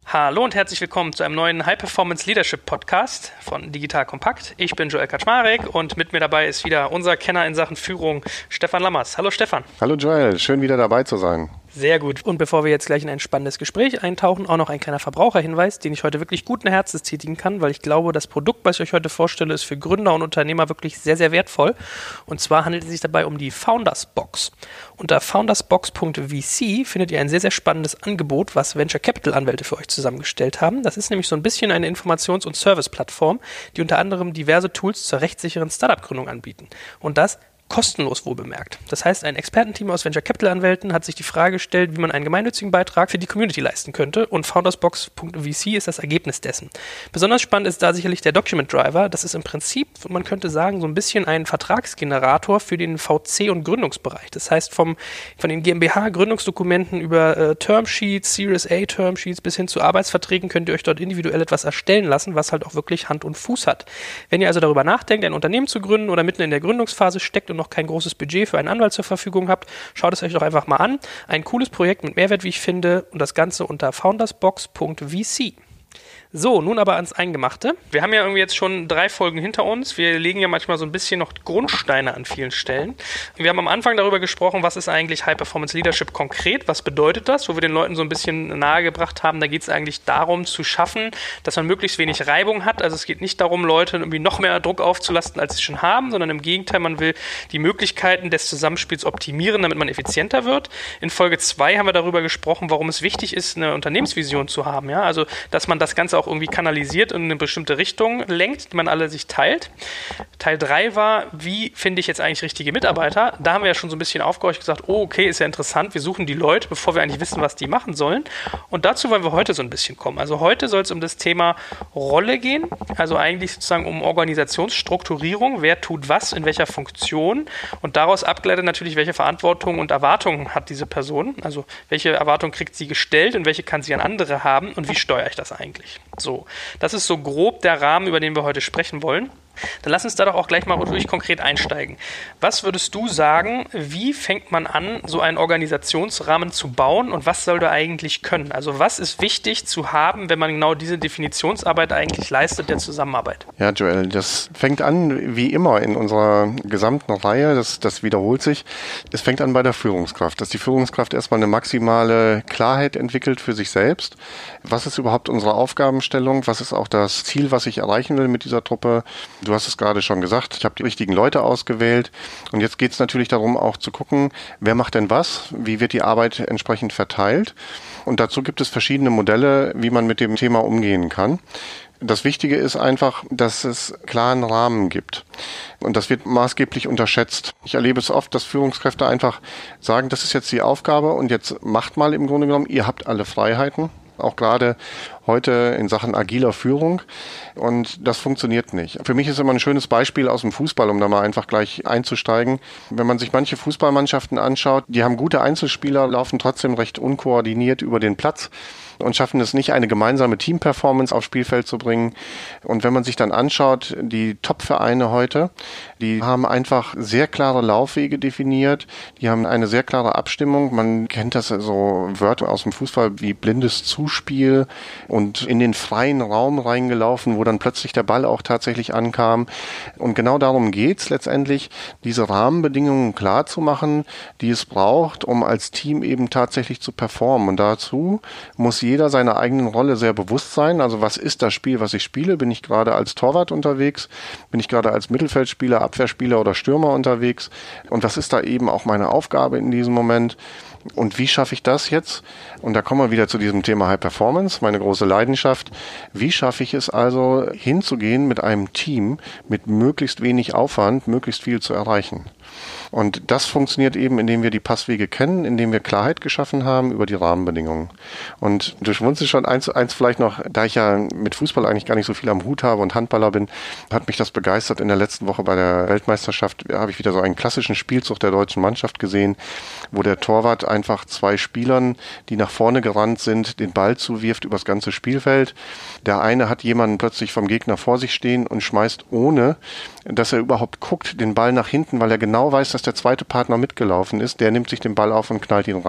Hallo und herzlich willkommen zu einem neuen High-Performance Leadership Podcast von Digital Kompakt. Ich bin Joel Kaczmarek und mit mir dabei ist wieder unser Kenner in Sachen Führung, Stefan Lammers. Hallo Stefan. Hallo Joel, schön wieder dabei zu sein. Sehr gut. Und bevor wir jetzt gleich in ein spannendes Gespräch eintauchen, auch noch ein kleiner Verbraucherhinweis, den ich heute wirklich guten Herzens tätigen kann, weil ich glaube, das Produkt, was ich euch heute vorstelle, ist für Gründer und Unternehmer wirklich sehr, sehr wertvoll. Und zwar handelt es sich dabei um die Founders Box. Unter foundersbox.vc findet ihr ein sehr, sehr spannendes Angebot, was Venture Capital Anwälte für euch zusammengestellt haben. Das ist nämlich so ein bisschen eine Informations- und Service-Plattform, die unter anderem diverse Tools zur rechtssicheren Startup-Gründung anbieten. Und das kostenlos wohlbemerkt. Das heißt, ein Expertenteam aus Venture Capital Anwälten hat sich die Frage gestellt, wie man einen gemeinnützigen Beitrag für die Community leisten könnte, und foundersbox.vc ist das Ergebnis dessen. Besonders spannend ist da sicherlich der Document Driver. Das ist im Prinzip, man könnte sagen, so ein bisschen ein Vertragsgenerator für den VC- und Gründungsbereich. Das heißt, von den GmbH-Gründungsdokumenten über Termsheets, Series A Termsheets bis hin zu Arbeitsverträgen könnt ihr euch dort individuell etwas erstellen lassen, was halt auch wirklich Hand und Fuß hat. Wenn ihr also darüber nachdenkt, ein Unternehmen zu gründen oder mitten in der Gründungsphase steckt und noch kein großes Budget für einen Anwalt zur Verfügung habt, schaut es euch doch einfach mal an. Ein cooles Projekt mit Mehrwert, wie ich finde, und das Ganze unter foundersbox.vc. So, nun aber ans Eingemachte. Wir haben ja irgendwie jetzt schon 3 Folgen hinter uns. Wir legen ja manchmal so ein bisschen noch Grundsteine an vielen Stellen. Wir haben am Anfang darüber gesprochen, was ist eigentlich High-Performance Leadership konkret? Was bedeutet das? Wo wir den Leuten so ein bisschen nahegebracht haben, da geht es eigentlich darum zu schaffen, dass man möglichst wenig Reibung hat. Also es geht nicht darum, Leute irgendwie noch mehr Druck aufzulasten, als sie schon haben, sondern im Gegenteil, man will die Möglichkeiten des Zusammenspiels optimieren, damit man effizienter wird. In Folge 2 haben wir darüber gesprochen, warum es wichtig ist, eine Unternehmensvision zu haben. Ja? Also, dass man das Ganze auch irgendwie kanalisiert und in eine bestimmte Richtung lenkt, die man alle sich teilt. Teil 3 war, wie finde ich jetzt eigentlich richtige Mitarbeiter? Da haben wir ja schon so ein bisschen aufgehorcht gesagt, oh, okay, ist ja interessant, wir suchen die Leute, bevor wir eigentlich wissen, was die machen sollen. Und dazu wollen wir heute so ein bisschen kommen. Also heute soll es um das Thema Rolle gehen, also eigentlich sozusagen um Organisationsstrukturierung, wer tut was, in welcher Funktion, und daraus abgeleitet natürlich, welche Verantwortung und Erwartungen hat diese Person, also welche Erwartungen kriegt sie gestellt und welche kann sie an andere haben und wie steuere ich das eigentlich? So, das ist so grob der Rahmen, über den wir heute sprechen wollen. Dann lass uns da doch auch gleich mal wirklich konkret einsteigen. Was würdest du sagen, wie fängt man an, so einen Organisationsrahmen zu bauen, und was soll der eigentlich können? Also was ist wichtig zu haben, wenn man genau diese Definitionsarbeit eigentlich leistet, der Zusammenarbeit? Ja, Joel, das fängt an wie immer in unserer gesamten Reihe, das wiederholt sich. Es fängt an bei der Führungskraft, dass die Führungskraft erstmal eine maximale Klarheit entwickelt für sich selbst. Was ist überhaupt unsere Aufgabenstellung? Was ist auch das Ziel, was ich erreichen will mit dieser Truppe? Du hast es gerade schon gesagt, ich habe die richtigen Leute ausgewählt, und jetzt geht es natürlich darum, auch zu gucken, wer macht denn was, wie wird die Arbeit entsprechend verteilt, und dazu gibt es verschiedene Modelle, wie man mit dem Thema umgehen kann. Das Wichtige ist einfach, dass es klaren Rahmen gibt, und das wird maßgeblich unterschätzt. Ich erlebe es oft, dass Führungskräfte einfach sagen, das ist jetzt die Aufgabe und jetzt macht mal im Grunde genommen, ihr habt alle Freiheiten. Auch gerade heute in Sachen agiler Führung, und das funktioniert nicht. Für mich ist immer ein schönes Beispiel aus dem Fußball, um da mal einfach gleich einzusteigen. Wenn man sich manche Fußballmannschaften anschaut, die haben gute Einzelspieler, laufen trotzdem recht unkoordiniert über den Platz und schaffen es nicht, eine gemeinsame Teamperformance aufs Spielfeld zu bringen. Und wenn man sich dann anschaut, die Top-Vereine heute, die haben einfach sehr klare Laufwege definiert, die haben eine sehr klare Abstimmung. Man kennt das so Wörter aus dem Fußball wie blindes Zuspiel und in den freien Raum reingelaufen, wo dann plötzlich der Ball auch tatsächlich ankam. Und genau darum geht's letztendlich, diese Rahmenbedingungen klar zu machen, die es braucht, um als Team eben tatsächlich zu performen. Und dazu muss jeder seiner eigenen Rolle sehr bewusst sein. Also was ist das Spiel, was ich spiele? Bin ich gerade als Torwart unterwegs? Bin ich gerade als Mittelfeldspieler, Abwehrspieler oder Stürmer unterwegs? Und was ist da eben auch meine Aufgabe in diesem Moment? Und wie schaffe ich das jetzt? Und da kommen wir wieder zu diesem Thema High Performance, meine große Leidenschaft. Wie schaffe ich es also, hinzugehen mit einem Team, mit möglichst wenig Aufwand, möglichst viel zu erreichen? Und das funktioniert eben, indem wir die Passwege kennen, indem wir Klarheit geschaffen haben über die Rahmenbedingungen. Und du schmunzelst schon eins vielleicht noch, da ich ja mit Fußball eigentlich gar nicht so viel am Hut habe und Handballer bin, hat mich das begeistert. In der letzten Woche bei der Weltmeisterschaft habe ich wieder so einen klassischen Spielzug der deutschen Mannschaft gesehen, wo der Torwart einfach 2 Spielern, die nach vorne gerannt sind, den Ball zuwirft übers ganze Spielfeld. Der eine hat jemanden plötzlich vom Gegner vor sich stehen und schmeißt, ohne dass er überhaupt guckt, den Ball nach hinten, weil er genau weiß, dass der zweite Partner mitgelaufen ist. Der nimmt sich den Ball auf und knallt ihn rein.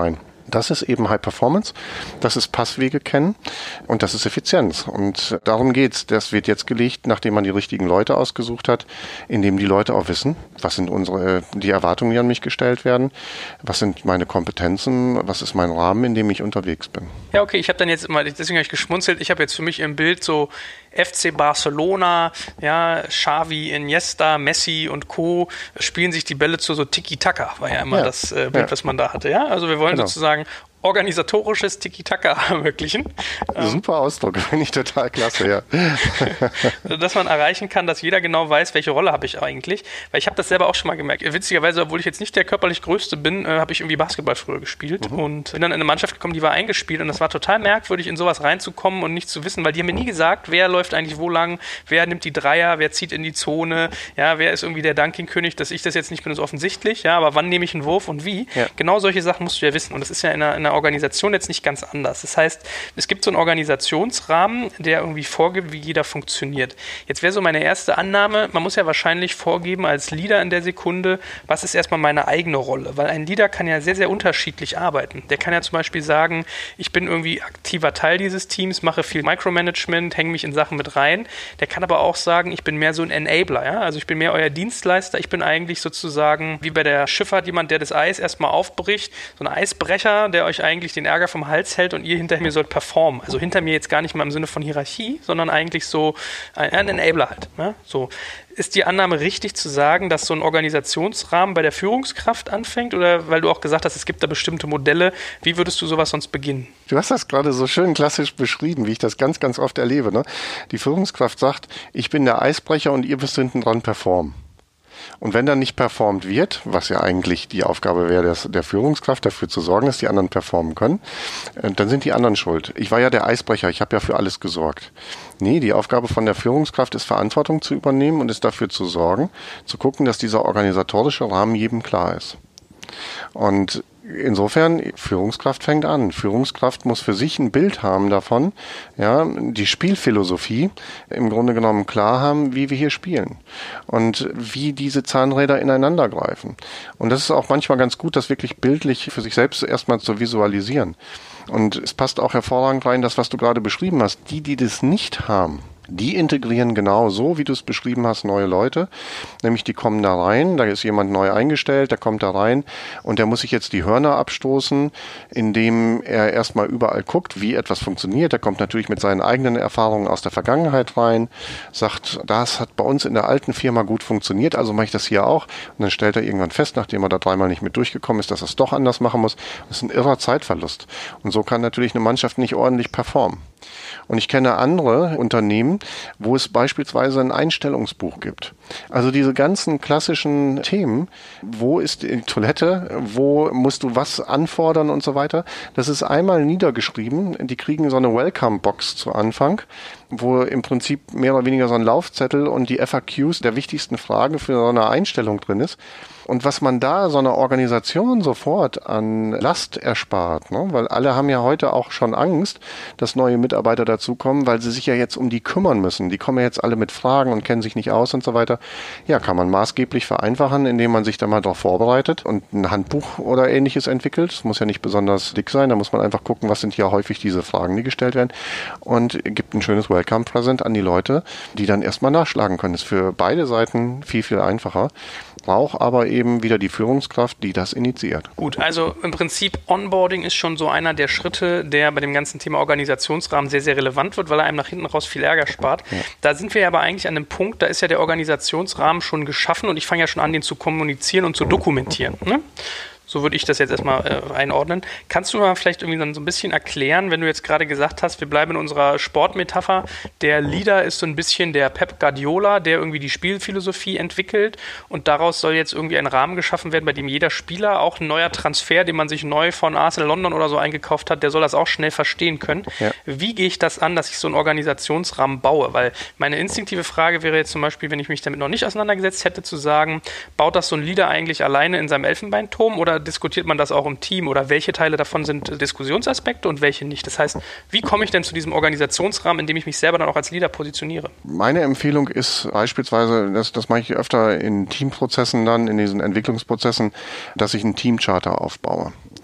Das ist eben High Performance, das ist Passwege kennen und das ist Effizienz. Und darum geht's. Das wird jetzt gelegt, nachdem man die richtigen Leute ausgesucht hat, indem die Leute auch wissen, was sind die Erwartungen, die an mich gestellt werden, was sind meine Kompetenzen, was ist mein Rahmen, in dem ich unterwegs bin. Ja, okay, ich habe dann jetzt immer, deswegen habe ich geschmunzelt, ich habe jetzt für mich im Bild so FC Barcelona, ja, Xavi, Iniesta, Messi und Co. spielen sich die Bälle zu so Tiki-Taka, war ja immer das Bild, was man da hatte, ja. Also wir wollen sozusagen organisatorisches Tiki-Taka ermöglichen. Super Ausdruck, finde ich total klasse, ja. Dass man erreichen kann, dass jeder genau weiß, welche Rolle habe ich eigentlich. Weil ich habe das selber auch schon mal gemerkt. Witzigerweise, obwohl ich jetzt nicht der körperlich Größte bin, habe ich irgendwie Basketball früher gespielt und bin dann in eine Mannschaft gekommen, die war eingespielt und das war total merkwürdig, in sowas reinzukommen und nicht zu wissen, weil die haben mir nie gesagt, wer läuft eigentlich wo lang, wer nimmt die Dreier, wer zieht in die Zone, ja, wer ist irgendwie der Dunking-König, dass ich das jetzt nicht bin, ist offensichtlich, ja, aber wann nehme ich einen Wurf und wie? Ja. Genau solche Sachen musst du ja wissen und das ist ja in einer Organisation jetzt nicht ganz anders. Das heißt, es gibt so einen Organisationsrahmen, der irgendwie vorgibt, wie jeder funktioniert. Jetzt wäre so meine erste Annahme, man muss ja wahrscheinlich vorgeben als Leader in der Sekunde, was ist erstmal meine eigene Rolle? Weil ein Leader kann ja sehr, sehr unterschiedlich arbeiten. Der kann ja zum Beispiel sagen, ich bin irgendwie aktiver Teil dieses Teams, mache viel Micromanagement, hänge mich in Sachen mit rein. Der kann aber auch sagen, ich bin mehr so ein Enabler. Ja? Also ich bin mehr euer Dienstleister. Ich bin eigentlich sozusagen wie bei der Schifffahrt jemand, der das Eis erstmal aufbricht. So ein Eisbrecher, der euch eigentlich den Ärger vom Hals hält und ihr hinter mir sollt performen. Also hinter mir jetzt gar nicht mal im Sinne von Hierarchie, sondern eigentlich so ein Enabler halt. Ne? So. Ist die Annahme richtig zu sagen, dass so ein Organisationsrahmen bei der Führungskraft anfängt? Oder weil du auch gesagt hast, es gibt da bestimmte Modelle. Wie würdest du sowas sonst beginnen? Du hast das gerade so schön klassisch beschrieben, wie ich das ganz, ganz oft erlebe. Ne? Die Führungskraft sagt, ich bin der Eisbrecher und ihr müsst hinten dran performen. Und wenn dann nicht performt wird, was ja eigentlich die Aufgabe wäre der Führungskraft, dafür zu sorgen, dass die anderen performen können, dann sind die anderen schuld. Ich war ja der Eisbrecher, ich habe ja für alles gesorgt. Nee, die Aufgabe von der Führungskraft ist, Verantwortung zu übernehmen und ist dafür zu sorgen, zu gucken, dass dieser organisatorische Rahmen jedem klar ist. Und insofern, Führungskraft fängt an. Führungskraft muss für sich ein Bild haben davon, ja, die Spielphilosophie im Grunde genommen klar haben, wie wir hier spielen und wie diese Zahnräder ineinander greifen. Und das ist auch manchmal ganz gut, das wirklich bildlich für sich selbst erstmal zu visualisieren. Und es passt auch hervorragend rein, das, was du gerade beschrieben hast. Die das nicht haben, die integrieren genau so, wie du es beschrieben hast, neue Leute. Nämlich die kommen da rein, da ist jemand neu eingestellt, der kommt da rein und der muss sich jetzt die Hörner abstoßen, indem er erstmal überall guckt, wie etwas funktioniert. Der kommt natürlich mit seinen eigenen Erfahrungen aus der Vergangenheit rein, sagt, das hat bei uns in der alten Firma gut funktioniert, also mache ich das hier auch. Und dann stellt er irgendwann fest, nachdem er da dreimal nicht mit durchgekommen ist, dass er es doch anders machen muss. Das ist ein irrer Zeitverlust. Und so kann natürlich eine Mannschaft nicht ordentlich performen. Und ich kenne andere Unternehmen, wo es beispielsweise ein Einstellungsbuch gibt. Also diese ganzen klassischen Themen, wo ist die Toilette, wo musst du was anfordern und so weiter, das ist einmal niedergeschrieben. Die kriegen so eine Welcome-Box zu Anfang, wo im Prinzip mehr oder weniger so ein Laufzettel und die FAQs der wichtigsten Fragen für so eine Einstellung drin ist. Und was man da so einer Organisation sofort an Last erspart, ne? Weil alle haben ja heute auch schon Angst, dass neue Mitarbeiter dazukommen, weil sie sich ja jetzt um die kümmern müssen. Die kommen ja jetzt alle mit Fragen und kennen sich nicht aus und so weiter. Ja, kann man maßgeblich vereinfachen, indem man sich da mal darauf vorbereitet und ein Handbuch oder Ähnliches entwickelt. Es muss ja nicht besonders dick sein, da muss man einfach gucken, was sind hier häufig diese Fragen, die gestellt werden, und gibt ein schönes Welcome-Present an die Leute, die dann erstmal nachschlagen können. Das ist für beide Seiten viel, viel einfacher. Braucht aber eben wieder die Führungskraft, die das initiiert. Gut, also im Prinzip Onboarding ist schon so einer der Schritte, der bei dem ganzen Thema Organisationsrahmen sehr, sehr relevant wird, weil er einem nach hinten raus viel Ärger spart. Ja. Da sind wir ja aber eigentlich an einem Punkt, da ist ja der Organisationsrahmen schon geschaffen und ich fange ja schon an, den zu kommunizieren und zu dokumentieren. Ne? So würde ich das jetzt erstmal einordnen. Kannst du mal vielleicht irgendwie dann so ein bisschen erklären, wenn du jetzt gerade gesagt hast, wir bleiben in unserer Sportmetapher, der Leader ist so ein bisschen der Pep Guardiola, der irgendwie die Spielphilosophie entwickelt und daraus soll jetzt irgendwie ein Rahmen geschaffen werden, bei dem jeder Spieler, auch ein neuer Transfer, den man sich neu von Arsenal London oder so eingekauft hat, der soll das auch schnell verstehen können. Ja. Wie gehe ich das an, dass ich so einen Organisationsrahmen baue? Weil meine instinktive Frage wäre jetzt zum Beispiel, wenn ich mich damit noch nicht auseinandergesetzt hätte, zu sagen, baut das so ein Leader eigentlich alleine in seinem Elfenbeinturm oder diskutiert man das auch im Team oder welche Teile davon sind Diskussionsaspekte und welche nicht? Das heißt, wie komme ich denn zu diesem Organisationsrahmen, in dem ich mich selber dann auch als Leader positioniere? Meine Empfehlung ist beispielsweise, das mache ich öfter in Teamprozessen dann, in diesen Entwicklungsprozessen, dass ich einen Teamcharter aufbaue.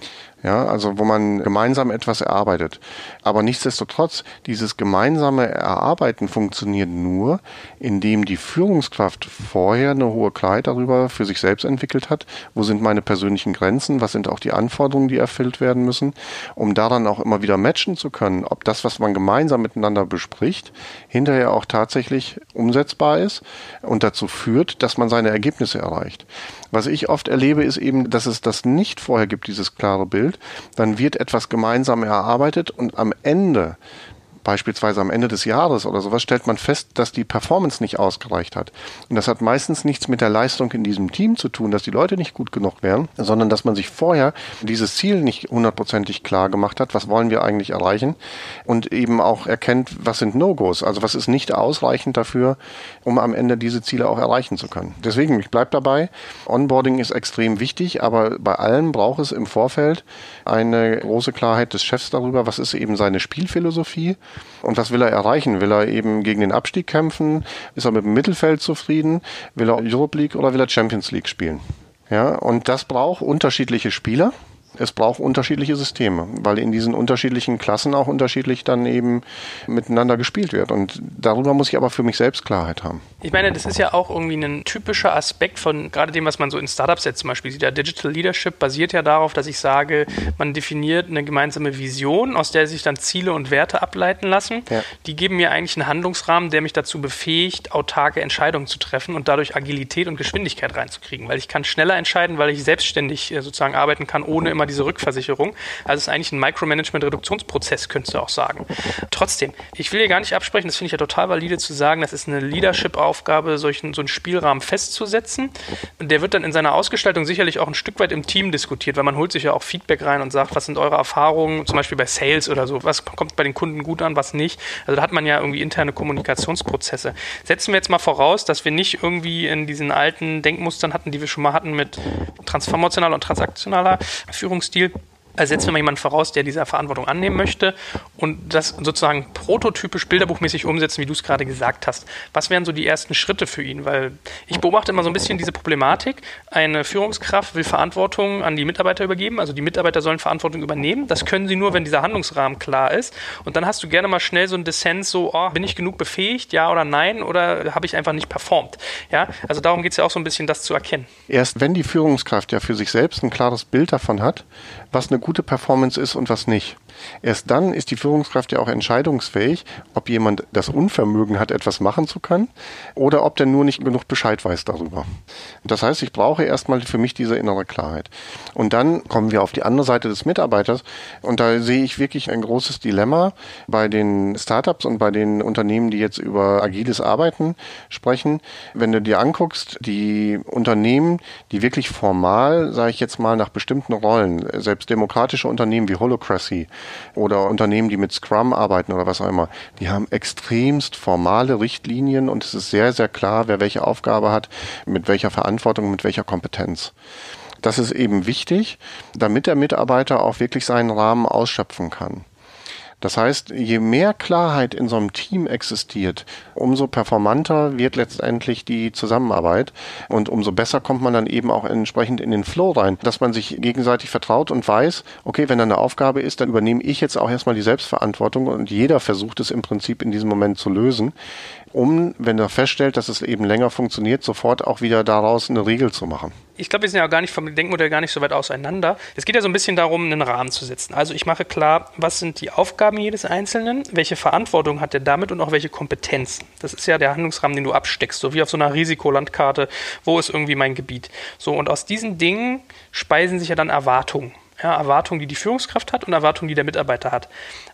Ja, also wo man gemeinsam etwas erarbeitet. Aber nichtsdestotrotz, dieses gemeinsame Erarbeiten funktioniert nur, indem die Führungskraft vorher eine hohe Klarheit darüber für sich selbst entwickelt hat, wo sind meine persönlichen Grenzen, was sind auch die Anforderungen, die erfüllt werden müssen, um daran auch immer wieder matchen zu können, ob das, was man gemeinsam miteinander bespricht, hinterher auch tatsächlich umsetzbar ist und dazu führt, dass man seine Ergebnisse erreicht. Was ich oft erlebe, ist eben, dass es das nicht vorher gibt, dieses klare Bild. Dann wird etwas gemeinsam erarbeitet und am Ende, beispielsweise am Ende des Jahres oder sowas, stellt man fest, dass die Performance nicht ausgereicht hat. Und das hat meistens nichts mit der Leistung in diesem Team zu tun, dass die Leute nicht gut genug wären, sondern dass man sich vorher dieses Ziel nicht hundertprozentig klar gemacht hat, was wollen wir eigentlich erreichen und eben auch erkennt, was sind No-Gos, also was ist nicht ausreichend dafür, um am Ende diese Ziele auch erreichen zu können. Deswegen, ich bleibe dabei, Onboarding ist extrem wichtig, aber bei allem braucht es im Vorfeld eine große Klarheit des Chefs darüber, was ist eben seine Spielphilosophie. Und was will er erreichen? Will er eben gegen den Abstieg kämpfen? Ist er mit dem Mittelfeld zufrieden? Will er Europe League oder will er Champions League spielen? Ja, und das braucht unterschiedliche Spieler. Es braucht unterschiedliche Systeme, weil in diesen unterschiedlichen Klassen auch unterschiedlich dann eben miteinander gespielt wird. Und darüber muss ich aber für mich selbst Klarheit haben. Ich meine, das ist ja auch irgendwie ein typischer Aspekt von gerade dem, was man so in Startups jetzt zum Beispiel sieht. Der Digital Leadership basiert ja darauf, dass ich sage, man definiert eine gemeinsame Vision, aus der sich dann Ziele und Werte ableiten lassen. Ja. Die geben mir eigentlich einen Handlungsrahmen, der mich dazu befähigt, autarke Entscheidungen zu treffen und dadurch Agilität und Geschwindigkeit reinzukriegen. Weil ich kann schneller entscheiden, weil ich selbstständig sozusagen arbeiten kann, ohne immer diese Rückversicherung. Also es ist eigentlich ein Micromanagement-Reduktionsprozess, könntest du auch sagen. Trotzdem, ich will hier gar nicht absprechen, das finde ich ja total valide zu sagen, das ist eine Leadership-Aufgabe, so einen Spielrahmen festzusetzen. Der wird dann in seiner Ausgestaltung sicherlich auch ein Stück weit im Team diskutiert, weil man holt sich ja auch Feedback rein und sagt, was sind eure Erfahrungen, zum Beispiel bei Sales oder so, was kommt bei den Kunden gut an, was nicht. Also da hat man ja irgendwie interne Kommunikationsprozesse. Setzen wir jetzt mal voraus, dass wir nicht irgendwie in diesen alten Denkmustern hatten, die wir schon mal hatten mit transformationaler und transaktionaler Führungsstil. Also setzen wir mal jemanden voraus, der diese Verantwortung annehmen möchte und das sozusagen prototypisch bilderbuchmäßig umsetzen, wie du es gerade gesagt hast. Was wären so die ersten Schritte für ihn? Weil ich beobachte immer so ein bisschen diese Problematik. Eine Führungskraft will Verantwortung an die Mitarbeiter übergeben, also die Mitarbeiter sollen Verantwortung übernehmen. Das können sie nur, wenn dieser Handlungsrahmen klar ist. Und dann hast du gerne mal schnell so einen Dissens, so, bin ich genug befähigt, ja oder nein, oder habe ich einfach nicht performt? Ja, also darum geht es ja auch so ein bisschen, das zu erkennen. Erst wenn die Führungskraft ja für sich selbst ein klares Bild davon hat, was eine gute Performance ist und was nicht. Erst dann ist die Führungskraft ja auch entscheidungsfähig, ob jemand das Unvermögen hat, etwas machen zu können oder ob der nur nicht genug Bescheid weiß darüber. Das heißt, ich brauche erstmal für mich diese innere Klarheit. Und dann kommen wir auf die andere Seite des Mitarbeiters und da sehe ich wirklich ein großes Dilemma bei den Startups und bei den Unternehmen, die jetzt über agiles Arbeiten sprechen. Wenn du dir anguckst, die Unternehmen, die wirklich formal, sage ich jetzt mal, nach bestimmten Rollen, selbst demokratische Unternehmen wie Holacracy oder Unternehmen, die mit Scrum arbeiten oder was auch immer, die haben extremst formale Richtlinien und es ist sehr, sehr klar, wer welche Aufgabe hat, mit welcher Verantwortung, mit welcher Kompetenz. Das ist eben wichtig, damit der Mitarbeiter auch wirklich seinen Rahmen ausschöpfen kann. Das heißt, je mehr Klarheit in so einem Team existiert, umso performanter wird letztendlich die Zusammenarbeit und umso besser kommt man dann eben auch entsprechend in den Flow rein, dass man sich gegenseitig vertraut und weiß, okay, wenn da eine Aufgabe ist, dann übernehme ich jetzt auch erstmal die Selbstverantwortung und jeder versucht es im Prinzip in diesem Moment zu lösen, um, wenn er feststellt, dass es eben länger funktioniert, sofort auch wieder daraus eine Regel zu machen. Ich glaube, wir sind ja auch gar nicht vom Denkmodell gar nicht so weit auseinander. Es geht ja so ein bisschen darum, einen Rahmen zu setzen. Also ich mache klar, was sind die Aufgaben jedes Einzelnen, welche Verantwortung hat er damit und auch welche Kompetenzen. Das ist ja der Handlungsrahmen, den du absteckst, so wie auf so einer Risikolandkarte, wo ist irgendwie mein Gebiet. So, und aus diesen Dingen speisen sich ja dann Erwartungen. Ja, Erwartungen, die die Führungskraft hat und Erwartungen, die der Mitarbeiter hat.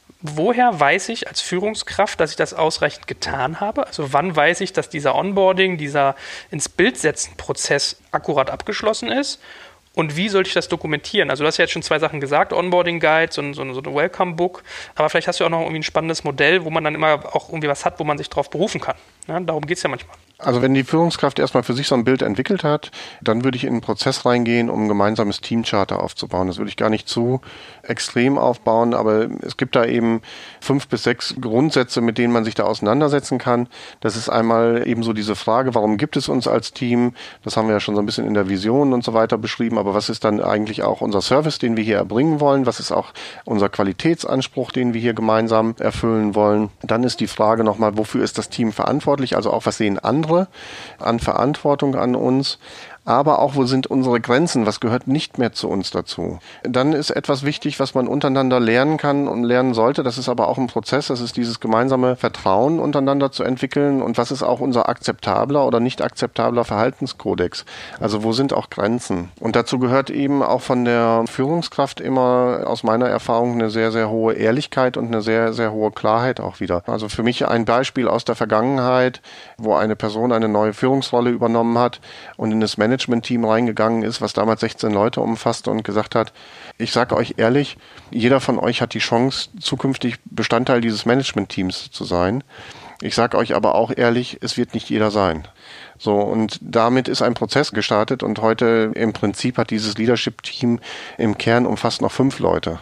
Woher weiß ich als Führungskraft, dass ich das ausreichend getan habe? Also wann weiß ich, dass dieser Onboarding, dieser ins-Bild-Setzen-Prozess akkurat abgeschlossen ist? Und wie sollte ich das dokumentieren? Also du hast ja jetzt schon 2 Sachen gesagt, Onboarding-Guide, so ein Welcome-Book, aber vielleicht hast du auch noch irgendwie ein spannendes Modell, wo man dann immer auch irgendwie was hat, wo man sich drauf berufen kann. Ja, darum geht es ja manchmal. Also wenn die Führungskraft erstmal für sich so ein Bild entwickelt hat, dann würde ich in einen Prozess reingehen, um ein gemeinsames Teamcharter aufzubauen. Das würde ich gar nicht zu extrem aufbauen, aber es gibt da eben 5 bis 6 Grundsätze, mit denen man sich da auseinandersetzen kann. Das ist einmal eben so diese Frage, warum gibt es uns als Team? Das haben wir ja schon so ein bisschen in der Vision und so weiter beschrieben, aber was ist dann eigentlich auch unser Service, den wir hier erbringen wollen? Was ist auch unser Qualitätsanspruch, den wir hier gemeinsam erfüllen wollen? Dann ist die Frage nochmal, wofür ist das Team verantwortlich? Also auch, was sehen andere an Verantwortung an uns, aber auch, wo sind unsere Grenzen, was gehört nicht mehr zu uns dazu. Dann ist etwas wichtig, was man untereinander lernen kann und lernen sollte, das ist aber auch ein Prozess, das ist dieses gemeinsame Vertrauen untereinander zu entwickeln und was ist auch unser akzeptabler oder nicht akzeptabler Verhaltenskodex. Also wo sind auch Grenzen? Und dazu gehört eben auch von der Führungskraft immer aus meiner Erfahrung eine sehr, sehr hohe Ehrlichkeit und eine sehr, sehr hohe Klarheit auch wieder. Also für mich ein Beispiel aus der Vergangenheit, wo eine Person eine neue Führungsrolle übernommen hat und in das Management-Team reingegangen ist, was damals 16 Leute umfasste und gesagt hat, ich sage euch ehrlich, jeder von euch hat die Chance, zukünftig Bestandteil dieses Management-Teams zu sein. Ich sage euch aber auch ehrlich, es wird nicht jeder sein. So, und damit ist ein Prozess gestartet und heute im Prinzip hat dieses Leadership-Team im Kern umfasst noch 5 Leute.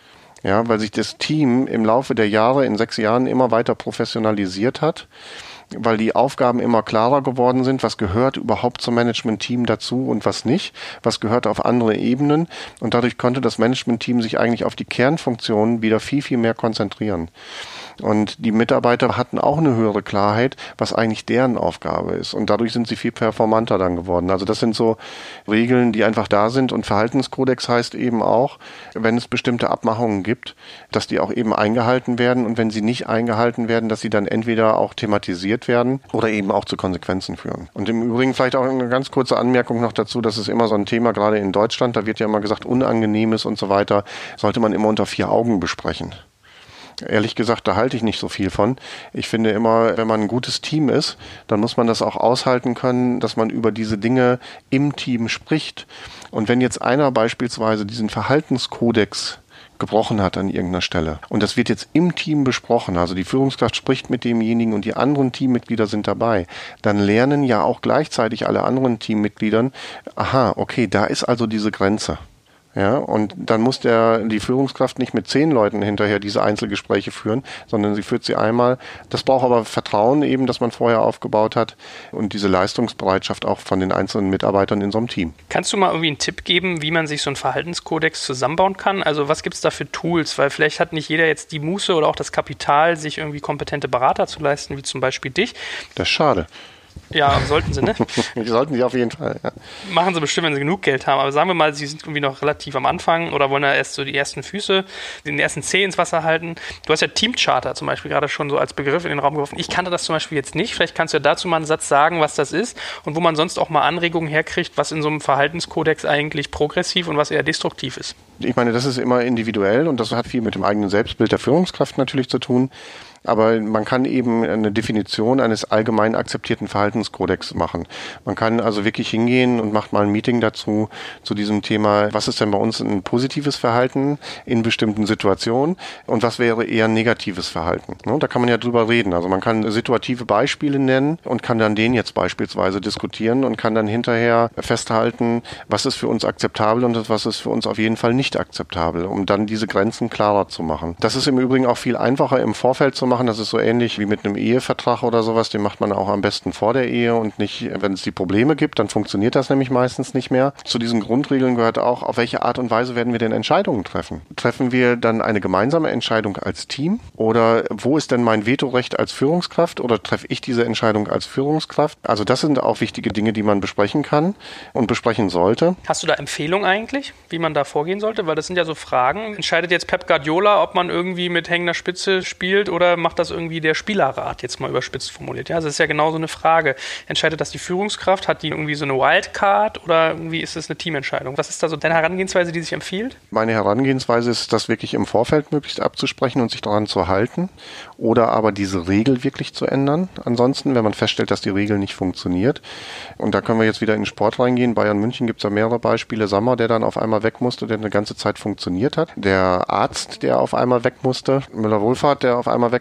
Ja, weil sich das Team im Laufe der Jahre, in 6 Jahren immer weiter professionalisiert hat, weil die Aufgaben immer klarer geworden sind, was gehört überhaupt zum Management-Team dazu und was nicht, was gehört auf andere Ebenen und dadurch konnte das Management-Team sich eigentlich auf die Kernfunktionen wieder viel, viel mehr konzentrieren. Und die Mitarbeiter hatten auch eine höhere Klarheit, was eigentlich deren Aufgabe ist. Und dadurch sind sie viel performanter dann geworden. Also das sind so Regeln, die einfach da sind. Und Verhaltenskodex heißt eben auch, wenn es bestimmte Abmachungen gibt, dass die auch eben eingehalten werden. Und wenn sie nicht eingehalten werden, dass sie dann entweder auch thematisiert werden oder eben auch zu Konsequenzen führen. Und im Übrigen vielleicht auch eine ganz kurze Anmerkung noch dazu, das ist immer so ein Thema, gerade in Deutschland, da wird ja immer gesagt, Unangenehmes und so weiter, sollte man immer unter 4 Augen besprechen. Ehrlich gesagt, da halte ich nicht so viel von. Ich finde immer, wenn man ein gutes Team ist, dann muss man das auch aushalten können, dass man über diese Dinge im Team spricht. Und wenn jetzt einer beispielsweise diesen Verhaltenskodex gebrochen hat an irgendeiner Stelle und das wird jetzt im Team besprochen, also die Führungskraft spricht mit demjenigen und die anderen Teammitglieder sind dabei, dann lernen ja auch gleichzeitig alle anderen Teammitgliedern, aha, okay, da ist also diese Grenze. Ja, und dann muss die Führungskraft nicht mit 10 Leuten hinterher diese Einzelgespräche führen, sondern sie führt sie einmal. Das braucht aber Vertrauen eben, das man vorher aufgebaut hat und diese Leistungsbereitschaft auch von den einzelnen Mitarbeitern in so einem Team. Kannst du mal irgendwie einen Tipp geben, wie man sich so einen Verhaltenskodex zusammenbauen kann? Also was gibt es da für Tools? Weil vielleicht hat nicht jeder jetzt die Muße oder auch das Kapital, sich irgendwie kompetente Berater zu leisten, wie zum Beispiel dich. Das ist schade. Ja, sollten sie, ne? Sollten sie auf jeden Fall, ja. Machen sie bestimmt, wenn sie genug Geld haben. Aber sagen wir mal, sie sind irgendwie noch relativ am Anfang oder wollen da erst so die ersten Füße, den ersten Zeh ins Wasser halten. Du hast ja Teamcharter zum Beispiel gerade schon so als Begriff in den Raum geworfen. Ich kannte das zum Beispiel jetzt nicht. Vielleicht kannst du ja dazu mal einen Satz sagen, was das ist und wo man sonst auch mal Anregungen herkriegt, was in so einem Verhaltenskodex eigentlich progressiv und was eher destruktiv ist. Ich meine, das ist immer individuell und das hat viel mit dem eigenen Selbstbild der Führungskraft natürlich zu tun. Aber man kann eben eine Definition eines allgemein akzeptierten Verhaltenskodex machen. Man kann also wirklich hingehen und macht mal ein Meeting dazu, zu diesem Thema, was ist denn bei uns ein positives Verhalten in bestimmten Situationen und was wäre eher negatives Verhalten. Da kann man ja drüber reden. Also man kann situative Beispiele nennen und kann dann den jetzt beispielsweise diskutieren und kann dann hinterher festhalten, was ist für uns akzeptabel und was ist für uns auf jeden Fall nicht akzeptabel, um dann diese Grenzen klarer zu machen. Das ist im Übrigen auch viel einfacher im Vorfeld zu machen. Das ist so ähnlich wie mit einem Ehevertrag oder sowas. Den macht man auch am besten vor der Ehe und nicht, wenn es die Probleme gibt, dann funktioniert das nämlich meistens nicht mehr. Zu diesen Grundregeln gehört auch, auf welche Art und Weise werden wir denn Entscheidungen treffen? Treffen wir dann eine gemeinsame Entscheidung als Team? Oder wo ist denn mein Vetorecht als Führungskraft? Oder treffe ich diese Entscheidung als Führungskraft? Also das sind auch wichtige Dinge, die man besprechen kann und besprechen sollte. Hast du da Empfehlungen eigentlich, wie man da vorgehen sollte? Weil das sind ja so Fragen. Entscheidet jetzt Pep Guardiola, ob man irgendwie mit hängender Spitze spielt oder macht das irgendwie der Spielerrat, jetzt mal überspitzt formuliert. Ja, das ist ja genau so eine Frage. Entscheidet das die Führungskraft? Hat die irgendwie so eine Wildcard oder irgendwie ist es eine Teamentscheidung? Was ist da so deine Herangehensweise, die sich empfiehlt? Meine Herangehensweise ist, das wirklich im Vorfeld möglichst abzusprechen und sich daran zu halten oder aber diese Regel wirklich zu ändern. Ansonsten, wenn man feststellt, dass die Regel nicht funktioniert. Und da können wir jetzt wieder in den Sport reingehen. Bayern München gibt es ja mehrere Beispiele. Sammer, der dann auf einmal weg musste, der eine ganze Zeit funktioniert hat. Der Arzt, der auf einmal weg musste. Müller-Wohlfahrt, der auf einmal weg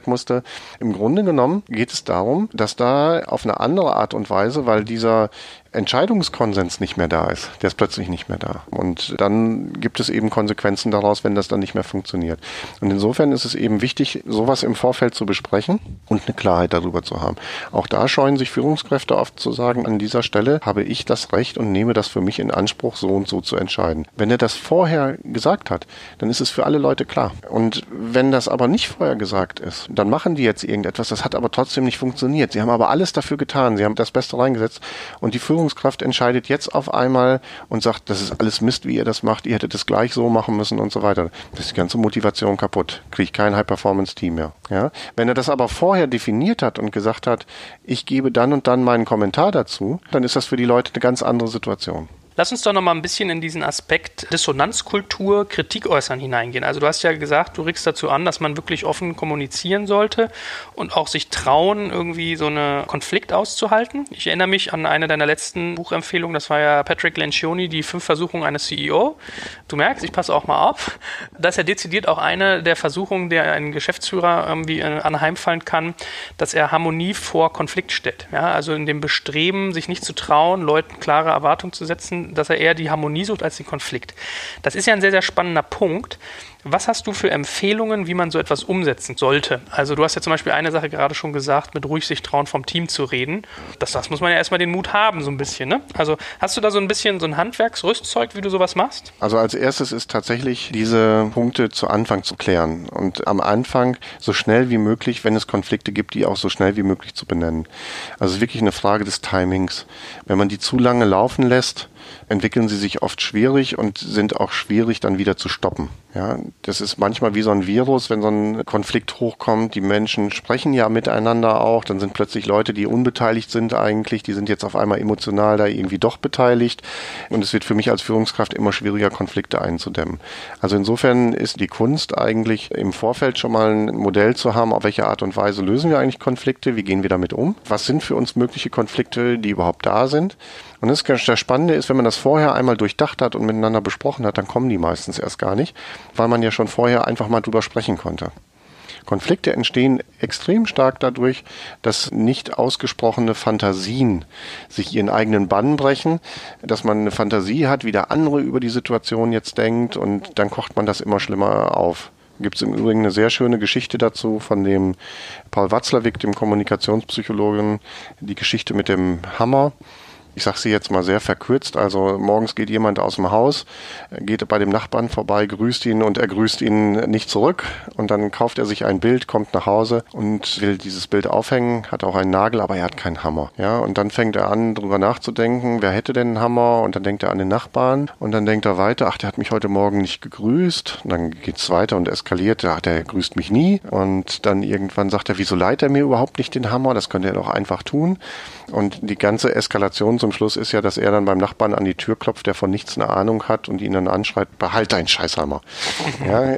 musste. Im Grunde genommen geht es darum, dass da auf eine andere Art und Weise, weil dieser Entscheidungskonsens nicht mehr da ist. Der ist plötzlich nicht mehr da. Und dann gibt es eben Konsequenzen daraus, wenn das dann nicht mehr funktioniert. Und insofern ist es eben wichtig, sowas im Vorfeld zu besprechen und eine Klarheit darüber zu haben. Auch da scheuen sich Führungskräfte oft zu sagen, an dieser Stelle habe ich das Recht und nehme das für mich in Anspruch, so und so zu entscheiden. Wenn er das vorher gesagt hat, dann ist es für alle Leute klar. Und wenn das aber nicht vorher gesagt ist, dann machen die jetzt irgendetwas, das hat aber trotzdem nicht funktioniert. Sie haben aber alles dafür getan, sie haben das Beste reingesetzt und die Führungskraft entscheidet jetzt auf einmal und sagt, das ist alles Mist, wie ihr das macht, ihr hättet es gleich so machen müssen und so weiter. Das ist die ganze Motivation kaputt. Kriege ich kein High-Performance-Team mehr. Ja? Wenn er das aber vorher definiert hat und gesagt hat, ich gebe dann und dann meinen Kommentar dazu, dann ist das für die Leute eine ganz andere Situation. Lass uns doch noch mal ein bisschen in diesen Aspekt Dissonanzkultur, Kritik äußern hineingehen. Also du hast ja gesagt, du regst dazu an, dass man wirklich offen kommunizieren sollte und auch sich trauen, irgendwie so einen Konflikt auszuhalten. Ich erinnere mich an eine deiner letzten Buchempfehlungen, das war ja Patrick Lencioni, die 5 Versuchungen eines CEO. Du merkst, ich passe auch mal auf. Das ist ja dezidiert auch eine der Versuchungen, der ein Geschäftsführer irgendwie anheimfallen kann, dass er Harmonie vor Konflikt stellt. Ja, also in dem Bestreben, sich nicht zu trauen, Leuten klare Erwartungen zu setzen, dass er eher die Harmonie sucht als den Konflikt. Das ist ja ein sehr, sehr spannender Punkt. Was hast du für Empfehlungen, wie man so etwas umsetzen sollte? Also du hast ja zum Beispiel eine Sache gerade schon gesagt, mit ruhig sich trauen, vom Team zu reden. Das muss man ja erstmal den Mut haben, so ein bisschen, ne? Also hast du da so ein bisschen so ein Handwerksrüstzeug, wie du sowas machst? Also als erstes ist tatsächlich, diese Punkte zu Anfang zu klären und am Anfang so schnell wie möglich, wenn es Konflikte gibt, die auch so schnell wie möglich zu benennen. Also es ist wirklich eine Frage des Timings. Wenn man die zu lange laufen lässt, entwickeln sie sich oft schwierig und sind auch schwierig dann wieder zu stoppen. Ja, das ist manchmal wie so ein Virus, wenn so ein Konflikt hochkommt. Die Menschen sprechen ja miteinander auch. Dann sind plötzlich Leute, die unbeteiligt sind eigentlich, die sind jetzt auf einmal emotional da irgendwie doch beteiligt. Und es wird für mich als Führungskraft immer schwieriger, Konflikte einzudämmen. Also insofern ist die Kunst eigentlich im Vorfeld schon mal ein Modell zu haben, auf welche Art und Weise lösen wir eigentlich Konflikte, wie gehen wir damit um, was sind für uns mögliche Konflikte, die überhaupt da sind. Und das Spannende ist, wenn man das vorher einmal durchdacht hat und miteinander besprochen hat, dann kommen die meistens erst gar nicht, weil man ja schon vorher einfach mal drüber sprechen konnte. Konflikte entstehen extrem stark dadurch, dass nicht ausgesprochene Fantasien sich ihren eigenen Bann brechen, dass man eine Fantasie hat, wie der andere über die Situation jetzt denkt und dann kocht man das immer schlimmer auf. Gibt es im Übrigen eine sehr schöne Geschichte dazu von dem Paul Watzlawick, dem Kommunikationspsychologen, die Geschichte mit dem Hammer. Ich sage sie jetzt mal sehr verkürzt, also morgens geht jemand aus dem Haus, geht bei dem Nachbarn vorbei, grüßt ihn und er grüßt ihn nicht zurück und dann kauft er sich ein Bild, kommt nach Hause und will dieses Bild aufhängen, hat auch einen Nagel, aber er hat keinen Hammer. Ja, und dann fängt er an, drüber nachzudenken, wer hätte denn einen Hammer und dann denkt er an den Nachbarn und dann denkt er weiter, ach, der hat mich heute Morgen nicht gegrüßt und dann geht's weiter und eskaliert, ach, der grüßt mich nie und dann irgendwann sagt er, wieso leiht er mir überhaupt nicht den Hammer, das könnte er doch einfach tun und die ganze Eskalation zum Schluss ist ja, dass er dann beim Nachbarn an die Tür klopft, der von nichts eine Ahnung hat und ihn dann anschreit, behalt deinen Scheißhammer. Ja,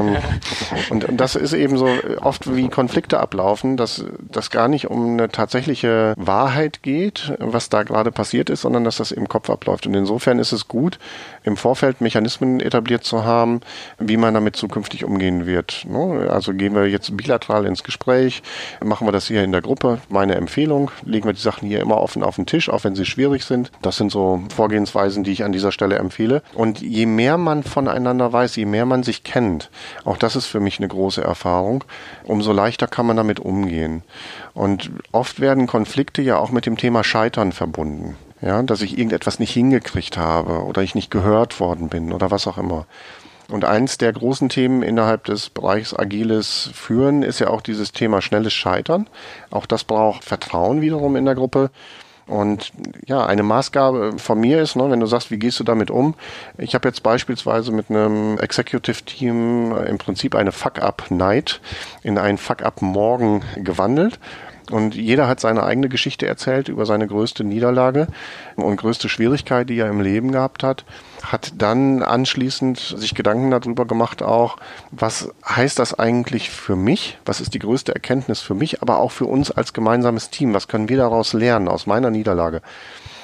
und das ist eben so oft, wie Konflikte ablaufen, dass das gar nicht um eine tatsächliche Wahrheit geht, was da gerade passiert ist, sondern dass das im Kopf abläuft. Und insofern ist es gut, im Vorfeld Mechanismen etabliert zu haben, wie man damit zukünftig umgehen wird. Also gehen wir jetzt bilateral ins Gespräch, machen wir das hier in der Gruppe. Meine Empfehlung, legen wir die Sachen hier immer offen auf den Tisch, auch wenn sie schwierig sind. Das sind so Vorgehensweisen, die ich an dieser Stelle empfehle. Und je mehr man voneinander weiß, je mehr man sich kennt, auch das ist für mich eine große Erfahrung, umso leichter kann man damit umgehen. Und oft werden Konflikte ja auch mit dem Thema Scheitern verbunden. Ja, dass ich irgendetwas nicht hingekriegt habe oder ich nicht gehört worden bin oder was auch immer. Und eins der großen Themen innerhalb des Bereichs agiles Führen ist ja auch dieses Thema schnelles Scheitern. Auch das braucht Vertrauen wiederum in der Gruppe. Und ja, eine Maßgabe von mir ist, wenn du sagst, wie gehst du damit um? Ich habe jetzt beispielsweise mit einem Executive-Team im Prinzip eine Fuck-Up-Night in einen Fuck-Up-Morgen gewandelt. Und jeder hat seine eigene Geschichte erzählt über seine größte Niederlage und größte Schwierigkeit, die er im Leben gehabt hat. Hat dann anschließend sich Gedanken darüber gemacht auch, was heißt das eigentlich für mich? Was ist die größte Erkenntnis für mich, aber auch für uns als gemeinsames Team? Was können wir daraus lernen aus meiner Niederlage?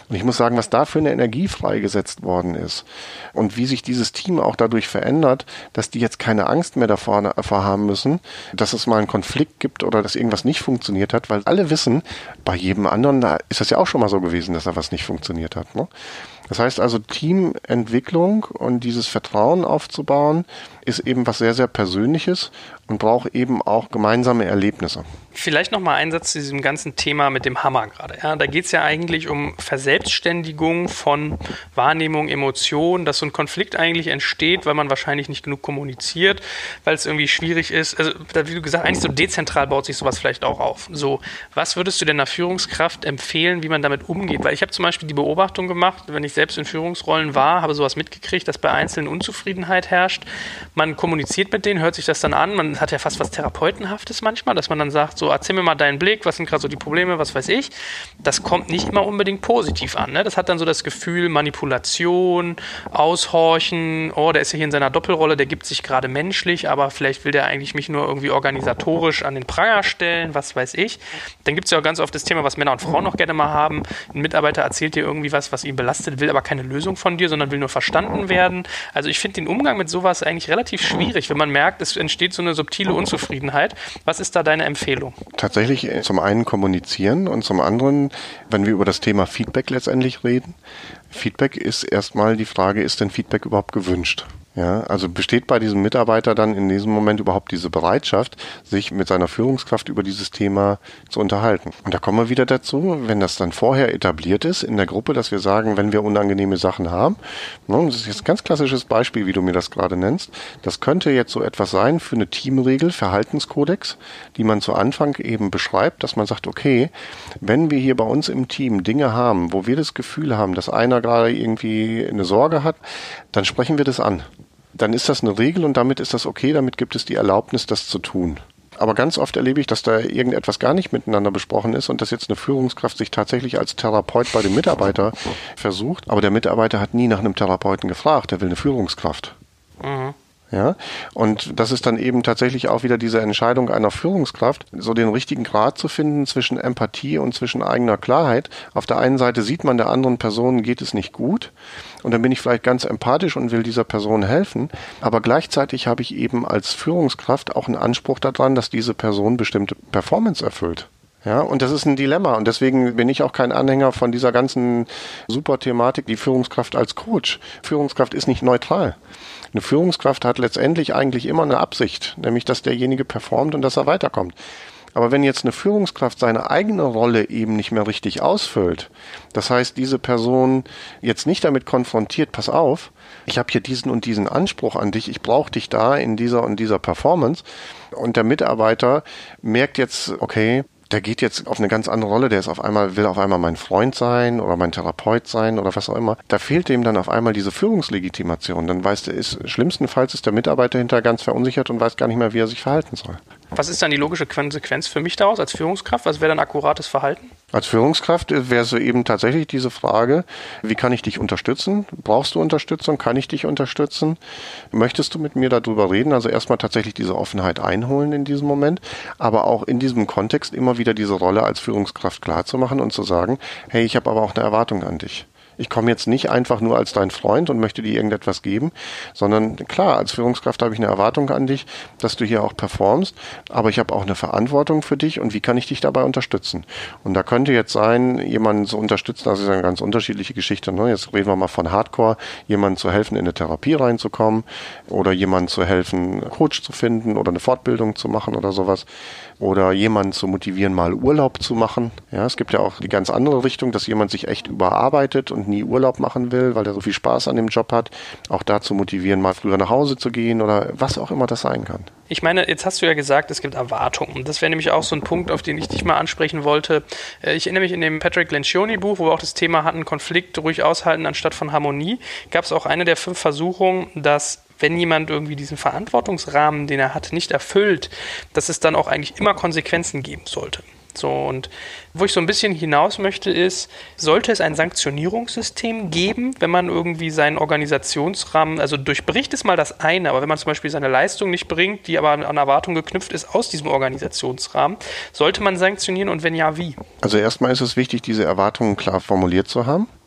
Und ich muss sagen, was da für eine Energie freigesetzt worden ist und wie sich dieses Team auch dadurch verändert, dass die jetzt keine Angst mehr davor haben müssen, dass es mal einen Konflikt gibt oder dass irgendwas nicht funktioniert hat, weil alle wissen, bei jedem anderen ist das ja auch schon mal so gewesen, dass da was nicht funktioniert hat. Ne? Das heißt also, Teamentwicklung und dieses Vertrauen aufzubauen, ist eben was sehr, sehr Persönliches und braucht eben auch gemeinsame Erlebnisse. Vielleicht nochmal ein Satz zu diesem ganzen Thema mit dem Hammer gerade. Ja, da geht es ja eigentlich um Verselbstständigung von Wahrnehmung, Emotion, dass so ein Konflikt eigentlich entsteht, weil man wahrscheinlich nicht genug kommuniziert, weil es irgendwie schwierig ist. Also, wie du gesagt hast, eigentlich so dezentral baut sich sowas vielleicht auch auf. So, was würdest du denn einer Führungskraft empfehlen, wie man damit umgeht? Weil ich habe zum Beispiel die Beobachtung gemacht, wenn ich selbst in Führungsrollen war, habe sowas mitgekriegt, dass bei Einzelnen Unzufriedenheit herrscht. Man kommuniziert mit denen, hört sich das dann an, man hat ja fast was Therapeutenhaftes manchmal, dass man dann sagt, so erzähl mir mal deinen Blick, was sind gerade so die Probleme, was weiß ich. Das kommt nicht immer unbedingt positiv an. Ne? Das hat dann so das Gefühl, Manipulation, Aushorchen, oh, der ist ja hier in seiner Doppelrolle, der gibt sich gerade menschlich, aber vielleicht will der eigentlich mich nur irgendwie organisatorisch an den Pranger stellen, was weiß ich. Dann gibt es ja auch ganz oft das Thema, was Männer und Frauen noch gerne mal haben. Ein Mitarbeiter erzählt dir irgendwie was ihn belastet, will aber keine Lösung von dir, sondern will nur verstanden werden. Also ich finde den Umgang mit sowas eigentlich relativ schwierig, wenn man merkt, es entsteht so eine subtile Unzufriedenheit. Was ist da deine Empfehlung? Tatsächlich zum einen kommunizieren und zum anderen, wenn wir über das Thema Feedback letztendlich reden. Feedback ist erstmal die Frage, ist denn Feedback überhaupt gewünscht? Ja, also besteht bei diesem Mitarbeiter dann in diesem Moment überhaupt diese Bereitschaft, sich mit seiner Führungskraft über dieses Thema zu unterhalten? Und da kommen wir wieder dazu, wenn das dann vorher etabliert ist in der Gruppe, dass wir sagen, wenn wir unangenehme Sachen haben, das ist jetzt ein ganz klassisches Beispiel, wie du mir das gerade nennst, das könnte jetzt so etwas sein für eine Teamregel, Verhaltenskodex, die man zu Anfang eben beschreibt, dass man sagt, okay, wenn wir hier bei uns im Team Dinge haben, wo wir das Gefühl haben, dass einer gerade irgendwie eine Sorge hat, dann sprechen wir das an. Dann ist das eine Regel und damit ist das okay, damit gibt es die Erlaubnis, das zu tun. Aber ganz oft erlebe ich, dass da irgendetwas gar nicht miteinander besprochen ist und dass jetzt eine Führungskraft sich tatsächlich als Therapeut bei dem Mitarbeiter versucht, aber der Mitarbeiter hat nie nach einem Therapeuten gefragt, der will eine Führungskraft. Mhm. Ja, und das ist dann eben tatsächlich auch wieder diese Entscheidung einer Führungskraft, so den richtigen Grad zu finden zwischen Empathie und zwischen eigener Klarheit. Auf der einen Seite sieht man, der anderen Person geht es nicht gut und dann bin ich vielleicht ganz empathisch und will dieser Person helfen, aber gleichzeitig habe ich eben als Führungskraft auch einen Anspruch daran, dass diese Person bestimmte Performance erfüllt. Ja, und das ist ein Dilemma und deswegen bin ich auch kein Anhänger von dieser ganzen super Thematik, die Führungskraft als Coach. Führungskraft ist nicht neutral. Eine Führungskraft hat letztendlich eigentlich immer eine Absicht, nämlich dass derjenige performt und dass er weiterkommt. Aber wenn jetzt eine Führungskraft seine eigene Rolle eben nicht mehr richtig ausfüllt, das heißt, diese Person jetzt nicht damit konfrontiert, pass auf, ich habe hier diesen und diesen Anspruch an dich, ich brauche dich da in dieser und dieser Performance und der Mitarbeiter merkt jetzt, okay, der geht jetzt auf eine ganz andere Rolle, will auf einmal mein Freund sein oder mein Therapeut sein oder was auch immer. Da fehlt dem dann auf einmal diese Führungslegitimation. Dann schlimmstenfalls ist der Mitarbeiter hinterher ganz verunsichert und weiß gar nicht mehr, wie er sich verhalten soll. Was ist dann die logische Konsequenz für mich daraus als Führungskraft? Was wäre dann akkurates Verhalten? Als Führungskraft wäre es eben tatsächlich diese Frage, wie kann ich dich unterstützen? Brauchst du Unterstützung? Kann ich dich unterstützen? Möchtest du mit mir darüber reden? Also erstmal tatsächlich diese Offenheit einholen in diesem Moment, aber auch in diesem Kontext immer wieder diese Rolle als Führungskraft klarzumachen und zu sagen, hey, ich habe aber auch eine Erwartung an dich. Ich komme jetzt nicht einfach nur als dein Freund und möchte dir irgendetwas geben, sondern klar, als Führungskraft habe ich eine Erwartung an dich, dass du hier auch performst, aber ich habe auch eine Verantwortung für dich und wie kann ich dich dabei unterstützen? Und da könnte jetzt sein, jemanden zu unterstützen, das ist eine ganz unterschiedliche Geschichte, ne? Jetzt reden wir mal von Hardcore, jemandem zu helfen, in eine Therapie reinzukommen oder jemandem zu helfen, einen Coach zu finden oder eine Fortbildung zu machen oder sowas. Oder jemanden zu motivieren, mal Urlaub zu machen. Ja, es gibt ja auch die ganz andere Richtung, dass jemand sich echt überarbeitet und nie Urlaub machen will, weil er so viel Spaß an dem Job hat. Auch da zu motivieren, mal früher nach Hause zu gehen oder was auch immer das sein kann. Ich meine, jetzt hast du ja gesagt, es gibt Erwartungen. Das wäre nämlich auch so ein Punkt, auf den ich dich mal ansprechen wollte. Ich erinnere mich in dem Patrick Lencioni-Buch, wo wir auch das Thema hatten, Konflikt ruhig aushalten anstatt von Harmonie, gab es auch eine der 5 Versuchungen, dass wenn jemand irgendwie diesen Verantwortungsrahmen, den er hat, nicht erfüllt, dass es dann auch eigentlich immer Konsequenzen geben sollte. So, und wo ich so ein bisschen hinaus möchte ist, sollte es ein Sanktionierungssystem geben, wenn man irgendwie seinen Organisationsrahmen, also durchbricht ist mal das eine, aber wenn man zum Beispiel seine Leistung nicht bringt, die aber an Erwartungen geknüpft ist aus diesem Organisationsrahmen, sollte man sanktionieren und wenn ja, wie? Also erstmal ist es wichtig, diese Erwartungen klar formuliert zu haben.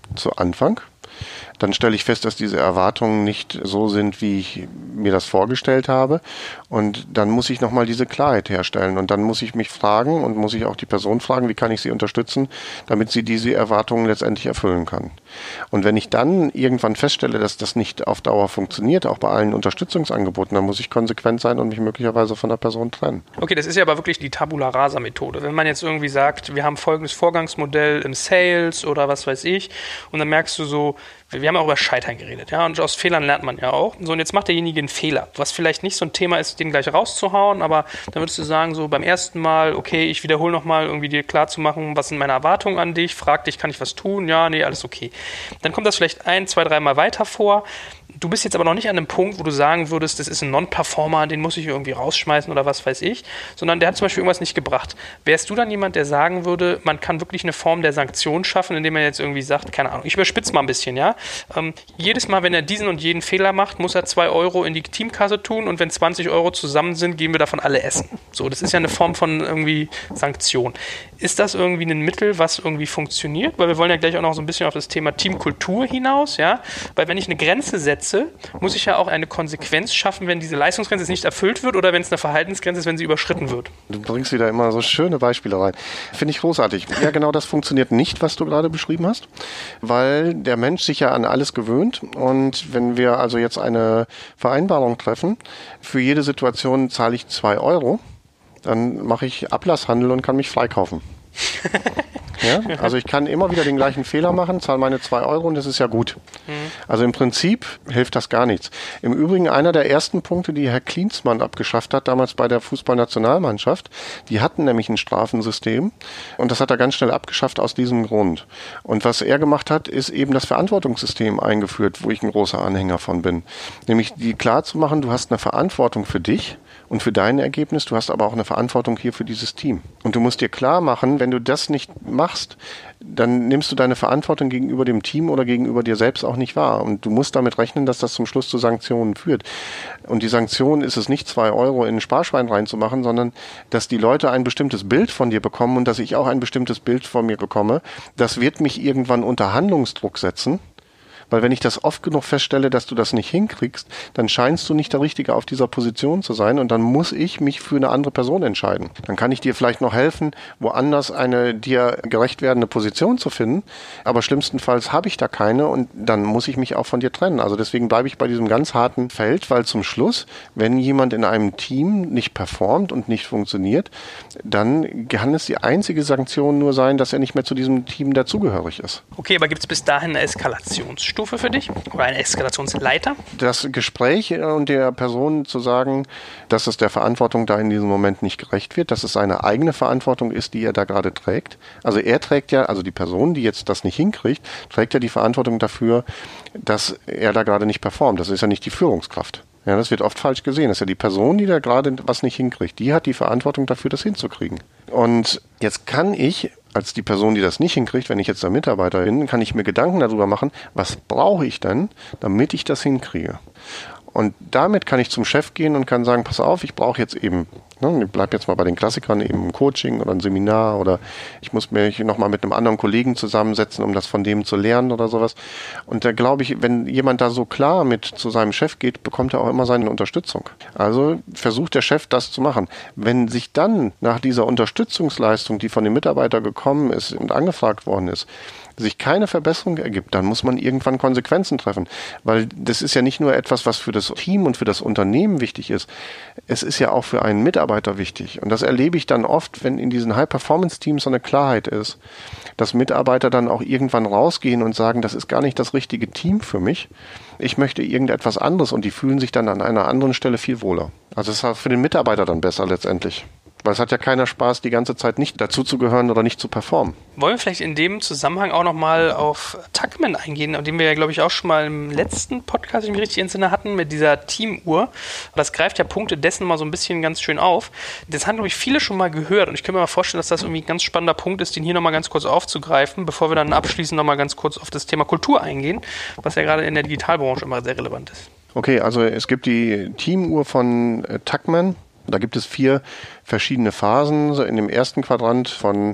zu Anfang. Dann stelle ich fest, dass diese Erwartungen nicht so sind, wie ich mir das vorgestellt habe. Und dann muss ich nochmal diese Klarheit herstellen. Und dann muss ich mich fragen und muss ich auch die Person fragen, wie kann ich sie unterstützen, damit sie diese Erwartungen letztendlich erfüllen kann. Und wenn ich dann irgendwann feststelle, dass das nicht auf Dauer funktioniert, auch bei allen Unterstützungsangeboten, dann muss ich konsequent sein und mich möglicherweise von der Person trennen. Okay, das ist ja aber wirklich die Tabula Rasa Methode. Wenn man jetzt irgendwie sagt, wir haben folgendes Vorgangsmodell im Sales oder was weiß ich, und dann merkst du so, wir haben auch über Scheitern geredet, ja, und aus Fehlern lernt man ja auch. So, und jetzt macht derjenige einen Fehler, was vielleicht nicht so ein Thema ist, den gleich rauszuhauen, aber dann würdest du sagen, so beim ersten Mal, okay, ich wiederhole nochmal, irgendwie dir klar zu machen, was sind meine Erwartungen an dich, frag dich, kann ich was tun? Ja, nee, alles okay. Dann kommt das vielleicht 1, 2, 3 Mal weiter vor. Du bist jetzt aber noch nicht an einem Punkt, wo du sagen würdest, das ist ein Non-Performer, den muss ich irgendwie rausschmeißen oder was weiß ich, sondern der hat zum Beispiel irgendwas nicht gebracht. Wärst du dann jemand, der sagen würde, man kann wirklich eine Form der Sanktion schaffen, indem er jetzt irgendwie sagt, keine Ahnung, ich überspitze mal ein bisschen, ja, jedes Mal, wenn er diesen und jeden Fehler macht, muss er 2 Euro in die Teamkasse tun und wenn 20 Euro zusammen sind, gehen wir davon alle essen. So, das ist ja eine Form von irgendwie Sanktion. Ist das irgendwie ein Mittel, was irgendwie funktioniert? Weil wir wollen ja gleich auch noch so ein bisschen auf das Thema Teamkultur hinaus, ja, weil wenn ich eine Grenze setze, muss ich ja auch eine Konsequenz schaffen, wenn diese Leistungsgrenze nicht erfüllt wird oder wenn es eine Verhaltensgrenze ist, wenn sie überschritten wird. Du bringst wieder immer so schöne Beispiele rein. Finde ich großartig. Ja, genau das funktioniert nicht, was du gerade beschrieben hast, weil der Mensch sich ja an alles gewöhnt und wenn wir also jetzt eine Vereinbarung treffen, für jede Situation zahle ich 2 Euro, dann mache ich Ablasshandel und kann mich freikaufen. Ja, also ich kann immer wieder den gleichen Fehler machen, zahle meine 2 Euro und das ist ja gut. Also im Prinzip hilft das gar nichts. Im Übrigen einer der ersten Punkte, die Herr Klinsmann abgeschafft hat, damals bei der Fußballnationalmannschaft, die hatten nämlich ein Strafensystem und das hat er ganz schnell abgeschafft aus diesem Grund. Und was er gemacht hat, ist eben das Verantwortungssystem eingeführt, wo ich ein großer Anhänger von bin. Nämlich die klar zu machen, du hast eine Verantwortung für dich und für dein Ergebnis, du hast aber auch eine Verantwortung hier für dieses Team. Und du musst dir klar machen, wenn du das nicht machst, dann nimmst du deine Verantwortung gegenüber dem Team oder gegenüber dir selbst auch nicht wahr. Und du musst damit rechnen, dass das zum Schluss zu Sanktionen führt. Und die Sanktion ist es nicht, 2 Euro in ein Sparschwein reinzumachen, sondern dass die Leute ein bestimmtes Bild von dir bekommen und dass ich auch ein bestimmtes Bild von mir bekomme. Das wird mich irgendwann unter Handlungsdruck setzen. Weil wenn ich das oft genug feststelle, dass du das nicht hinkriegst, dann scheinst du nicht der Richtige auf dieser Position zu sein und dann muss ich mich für eine andere Person entscheiden. Dann kann ich dir vielleicht noch helfen, woanders eine dir gerecht werdende Position zu finden, aber schlimmstenfalls habe ich da keine und dann muss ich mich auch von dir trennen. Also deswegen bleibe ich bei diesem ganz harten Feld, weil zum Schluss, wenn jemand in einem Team nicht performt und nicht funktioniert, dann kann es die einzige Sanktion nur sein, dass er nicht mehr zu diesem Team dazugehörig ist. Okay, aber gibt es bis dahin eine Eskalationsstufe für dich oder eine Eskalationsleiter? Das Gespräch und der Person zu sagen, dass es der Verantwortung da in diesem Moment nicht gerecht wird, dass es seine eigene Verantwortung ist, die er da gerade trägt. Also er trägt ja, also die Person, die jetzt das nicht hinkriegt, trägt ja die Verantwortung dafür, dass er da gerade nicht performt. Das ist ja nicht die Führungskraft. Ja, das wird oft falsch gesehen. Das ist ja die Person, die da gerade was nicht hinkriegt. Die hat die Verantwortung dafür, das hinzukriegen. Und jetzt kann ich als die Person, die das nicht hinkriegt, wenn ich jetzt der Mitarbeiter bin, kann ich mir Gedanken darüber machen, was brauche ich denn, damit ich das hinkriege. Und damit kann ich zum Chef gehen und kann sagen, pass auf, ich brauche jetzt eben, ich bleibe jetzt mal bei den Klassikern, eben ein Coaching oder ein Seminar oder ich muss mich nochmal mit einem anderen Kollegen zusammensetzen, um das von dem zu lernen oder sowas. Und da glaube ich, wenn jemand da so klar mit zu seinem Chef geht, bekommt er auch immer seine Unterstützung. Also versucht der Chef das zu machen. Wenn sich dann nach dieser Unterstützungsleistung, die von dem Mitarbeiter gekommen ist und angefragt worden ist, sich keine Verbesserung ergibt, dann muss man irgendwann Konsequenzen treffen. Weil das ist ja nicht nur etwas, was für das Team und für das Unternehmen wichtig ist. Es ist ja auch für einen Mitarbeiter wichtig. Und das erlebe ich dann oft, wenn in diesen High-Performance-Teams so eine Klarheit ist, dass Mitarbeiter dann auch irgendwann rausgehen und sagen, das ist gar nicht das richtige Team für mich. Ich möchte irgendetwas anderes und die fühlen sich dann an einer anderen Stelle viel wohler. Also es ist für den Mitarbeiter dann besser letztendlich. Weil es hat ja keiner Spaß, die ganze Zeit nicht dazuzugehören oder nicht zu performen. Wollen wir vielleicht in dem Zusammenhang auch nochmal auf Tuckman eingehen, den wir ja, glaube ich, auch schon mal im letzten Podcast, wenn ich mich richtig entsinne, hatten, mit dieser Teamuhr. Das greift ja Punkte dessen mal so ein bisschen ganz schön auf. Das haben, glaube ich, viele schon mal gehört und ich kann mir mal vorstellen, dass das irgendwie ein ganz spannender Punkt ist, den hier nochmal ganz kurz aufzugreifen, bevor wir dann abschließend nochmal ganz kurz auf das Thema Kultur eingehen, was ja gerade in der Digitalbranche immer sehr relevant ist. Okay, also es gibt die Teamuhr von Tuckman. Da gibt es vier verschiedene Phasen. So in dem ersten Quadrant von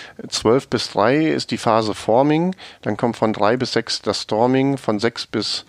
12 bis 3 ist die Phase Forming, dann kommt von 3 bis 6 das Storming, von 6 bis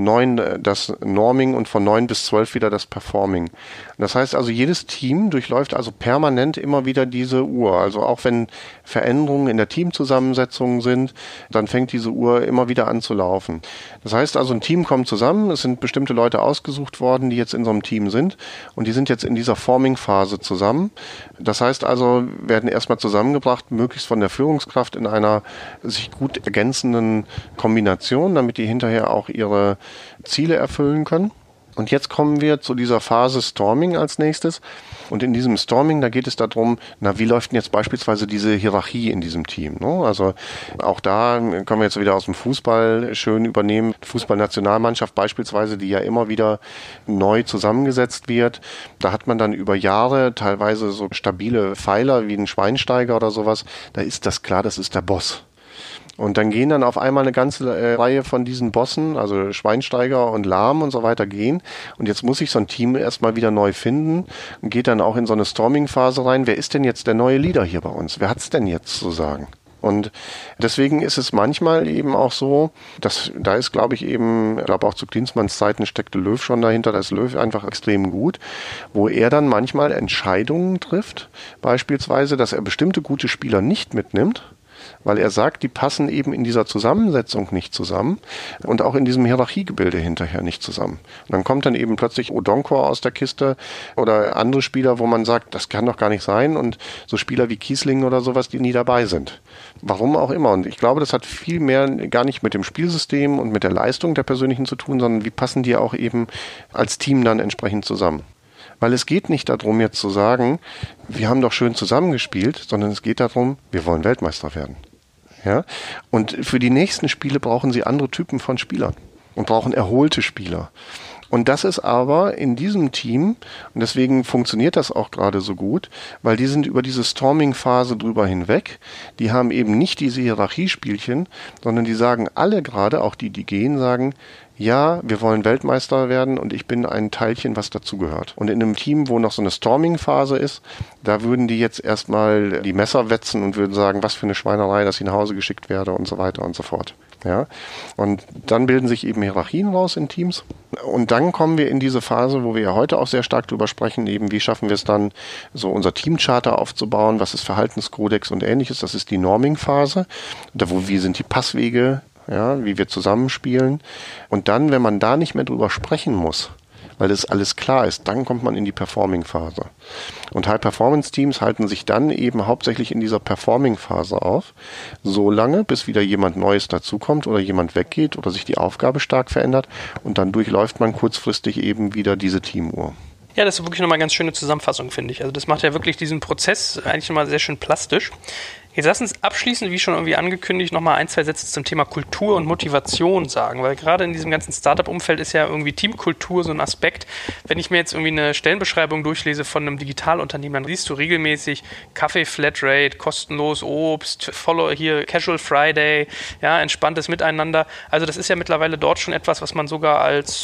9 das Norming und von 9 bis 12 wieder das Performing. Das heißt also, jedes Team durchläuft also permanent immer wieder diese Uhr. Also auch wenn Veränderungen in der Teamzusammensetzung sind, dann fängt diese Uhr immer wieder an zu laufen. Das heißt also, ein Team kommt zusammen, es sind bestimmte Leute ausgesucht worden, die jetzt in so einem Team sind und die sind jetzt in dieser Forming-Phase zusammen. Das heißt also, werden erstmal zusammengebracht, möglichst von der Führungskraft in einer sich gut ergänzenden Kombination, damit die hinterher auch ihre Ziele erfüllen können. Und jetzt kommen wir zu dieser Phase Storming als nächstes. Und in diesem Storming, da geht es darum, wie läuft denn jetzt beispielsweise diese Hierarchie in diesem Team? Ne? Also auch da können wir jetzt wieder aus dem Fußball schön übernehmen. Die Fußballnationalmannschaft beispielsweise, die ja immer wieder neu zusammengesetzt wird. Da hat man dann über Jahre teilweise so stabile Pfeiler wie ein Schweinsteiger oder sowas. Da ist das klar, das ist der Boss. Und dann gehen dann auf einmal eine ganze Reihe von diesen Bossen, also Schweinsteiger und Lahm und so weiter gehen. Und jetzt muss sich so ein Team erstmal wieder neu finden und geht dann auch in so eine Storming-Phase rein. Wer ist denn jetzt der neue Leader hier bei uns? Wer hat's denn jetzt zu sagen? Und deswegen ist es manchmal eben auch so, dass da ist, glaube ich auch zu Klinsmanns Zeiten steckte Löw schon dahinter, da ist Löw einfach extrem gut, wo er dann manchmal Entscheidungen trifft, beispielsweise, dass er bestimmte gute Spieler nicht mitnimmt, weil er sagt, die passen eben in dieser Zusammensetzung nicht zusammen und auch in diesem Hierarchiegebilde hinterher nicht zusammen. Und dann kommt dann eben plötzlich Odonkor aus der Kiste oder andere Spieler, wo man sagt, das kann doch gar nicht sein, und so Spieler wie Kiesling oder sowas, die nie dabei sind. Warum auch immer. Und ich glaube, das hat viel mehr gar nicht mit dem Spielsystem und mit der Leistung der persönlichen zu tun, sondern wie passen die auch eben als Team dann entsprechend zusammen. Weil es geht nicht darum, jetzt zu sagen, wir haben doch schön zusammengespielt, sondern es geht darum, wir wollen Weltmeister werden. Ja? Und für die nächsten Spiele brauchen sie andere Typen von Spielern und brauchen erholte Spieler. Und das ist aber in diesem Team, und deswegen funktioniert das auch gerade so gut, weil die sind über diese Storming-Phase drüber hinweg. Die haben eben nicht diese Hierarchiespielchen, sondern die sagen alle gerade, auch die gehen, sagen, ja, wir wollen Weltmeister werden und ich bin ein Teilchen, was dazugehört. Und in einem Team, wo noch so eine Storming-Phase ist, da würden die jetzt erstmal die Messer wetzen und würden sagen, was für eine Schweinerei, dass ich nach Hause geschickt werde und so weiter und so fort. Ja, und dann bilden sich eben Hierarchien raus in Teams. Und dann kommen wir in diese Phase, wo wir ja heute auch sehr stark drüber sprechen, eben wie schaffen wir es dann, so unser Teamcharter aufzubauen, was ist Verhaltenskodex und ähnliches. Das ist die Norming-Phase, wie sind die Passwege, ja, wie wir zusammenspielen. Und dann, wenn man da nicht mehr drüber sprechen muss, weil das alles klar ist, dann kommt man in die Performing-Phase. Und High-Performance-Teams halten sich dann eben hauptsächlich in dieser Performing-Phase auf, so lange, bis wieder jemand Neues dazukommt oder jemand weggeht oder sich die Aufgabe stark verändert, und dann durchläuft man kurzfristig eben wieder diese Teamuhr. Ja, das ist wirklich nochmal eine ganz schöne Zusammenfassung, finde ich. Also das macht ja wirklich diesen Prozess eigentlich nochmal sehr schön plastisch. Jetzt lass uns abschließend, wie schon irgendwie angekündigt, nochmal 1, 2 Sätze zum Thema Kultur und Motivation sagen, weil gerade in diesem ganzen Startup-Umfeld ist ja irgendwie Teamkultur so ein Aspekt. Wenn ich mir jetzt irgendwie eine Stellenbeschreibung durchlese von einem Digitalunternehmen, dann siehst du regelmäßig Kaffee Flatrate, kostenlos Obst, Follow hier Casual Friday, ja, entspanntes Miteinander. Also das ist ja mittlerweile dort schon etwas, was man sogar als,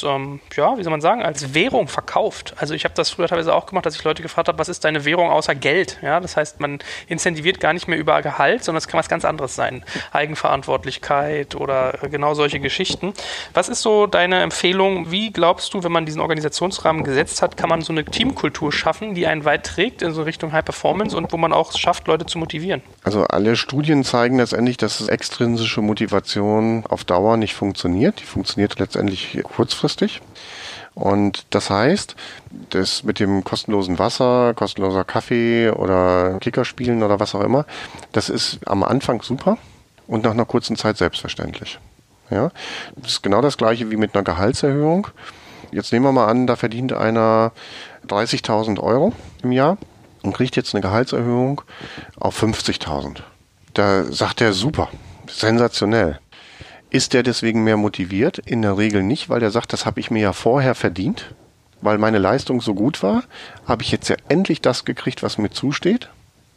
als Währung verkauft. Also ich habe das früher teilweise auch gemacht, dass ich Leute gefragt habe, was ist deine Währung außer Geld? Ja, das heißt, man incentiviert gar nicht mehr über Gehalt, sondern es kann was ganz anderes sein. Eigenverantwortlichkeit oder genau solche Geschichten. Was ist so deine Empfehlung? Wie glaubst du, wenn man diesen Organisationsrahmen gesetzt hat, kann man so eine Teamkultur schaffen, die einen weit trägt in so Richtung High Performance und wo man auch es schafft, Leute zu motivieren? Also alle Studien zeigen letztendlich, dass extrinsische Motivation auf Dauer nicht funktioniert. Die funktioniert letztendlich kurzfristig. Und das heißt, das mit dem kostenlosen Wasser, kostenloser Kaffee oder Kickerspielen oder was auch immer, das ist am Anfang super und nach einer kurzen Zeit selbstverständlich. Ja, das ist genau das Gleiche wie mit einer Gehaltserhöhung. Jetzt nehmen wir mal an, da verdient einer 30.000 Euro im Jahr und kriegt jetzt eine Gehaltserhöhung auf 50.000. Da sagt er, super, sensationell. Ist der deswegen mehr motiviert? In der Regel nicht, weil der sagt, das habe ich mir ja vorher verdient, weil meine Leistung so gut war, habe ich jetzt ja endlich das gekriegt, was mir zusteht.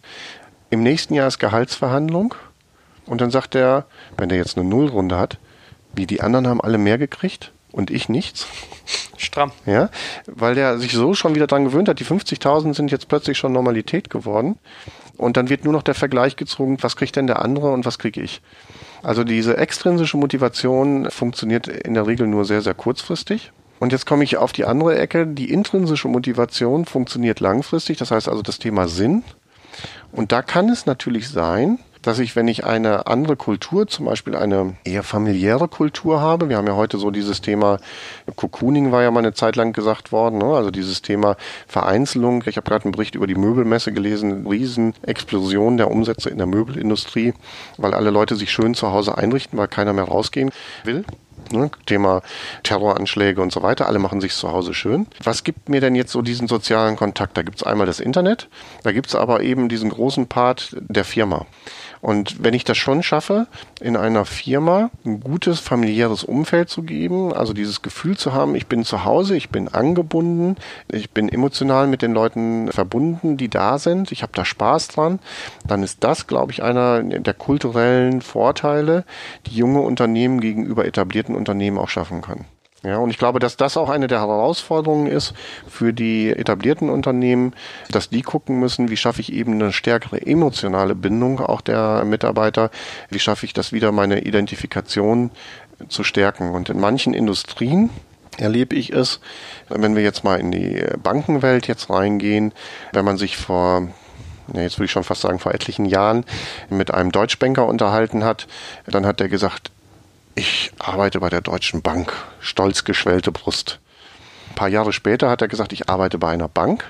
Im nächsten Jahr ist Gehaltsverhandlung und dann sagt er, wenn der jetzt eine Nullrunde hat, wie die anderen haben alle mehr gekriegt, und ich nichts. Stramm. Ja, weil der sich so schon wieder dran gewöhnt hat. Die 50.000 sind jetzt plötzlich schon Normalität geworden. Und dann wird nur noch der Vergleich gezogen, was kriegt denn der andere und was kriege ich. Also diese extrinsische Motivation funktioniert in der Regel nur sehr, sehr kurzfristig. Und jetzt komme ich auf die andere Ecke. Die intrinsische Motivation funktioniert langfristig. Das heißt also das Thema Sinn. Und da kann es natürlich sein, dass ich, wenn ich eine andere Kultur, zum Beispiel eine eher familiäre Kultur habe, wir haben ja heute so dieses Thema, Cocooning war ja mal eine Zeit lang gesagt worden, ne? Also dieses Thema Vereinzelung. Ich habe gerade einen Bericht über die Möbelmesse gelesen, Riesenexplosion der Umsätze in der Möbelindustrie, weil alle Leute sich schön zu Hause einrichten, weil keiner mehr rausgehen will. Ne, Thema Terroranschläge und so weiter. Alle machen sich zu Hause schön. Was gibt mir denn jetzt so diesen sozialen Kontakt? Da gibt es einmal das Internet, da gibt es aber eben diesen großen Part der Firma. Und wenn ich das schon schaffe, in einer Firma ein gutes familiäres Umfeld zu geben, also dieses Gefühl zu haben, ich bin zu Hause, ich bin angebunden, ich bin emotional mit den Leuten verbunden, die da sind, ich habe da Spaß dran, dann ist das, glaube ich, einer der kulturellen Vorteile, die junge Unternehmen gegenüber etablierten Unternehmen auch schaffen können. Ja, und ich glaube, dass das auch eine der Herausforderungen ist für die etablierten Unternehmen, dass die gucken müssen, wie schaffe ich eben eine stärkere emotionale Bindung auch der Mitarbeiter, wie schaffe ich das wieder, meine Identifikation zu stärken. Und in manchen Industrien erlebe ich es, wenn wir jetzt mal in die Bankenwelt jetzt reingehen, wenn man sich jetzt würde ich schon fast sagen, vor etlichen Jahren mit einem Deutschbanker unterhalten hat, dann hat der gesagt, ich arbeite bei der Deutschen Bank, stolz geschwellte Brust. Ein paar Jahre später hat er gesagt, ich arbeite bei einer Bank.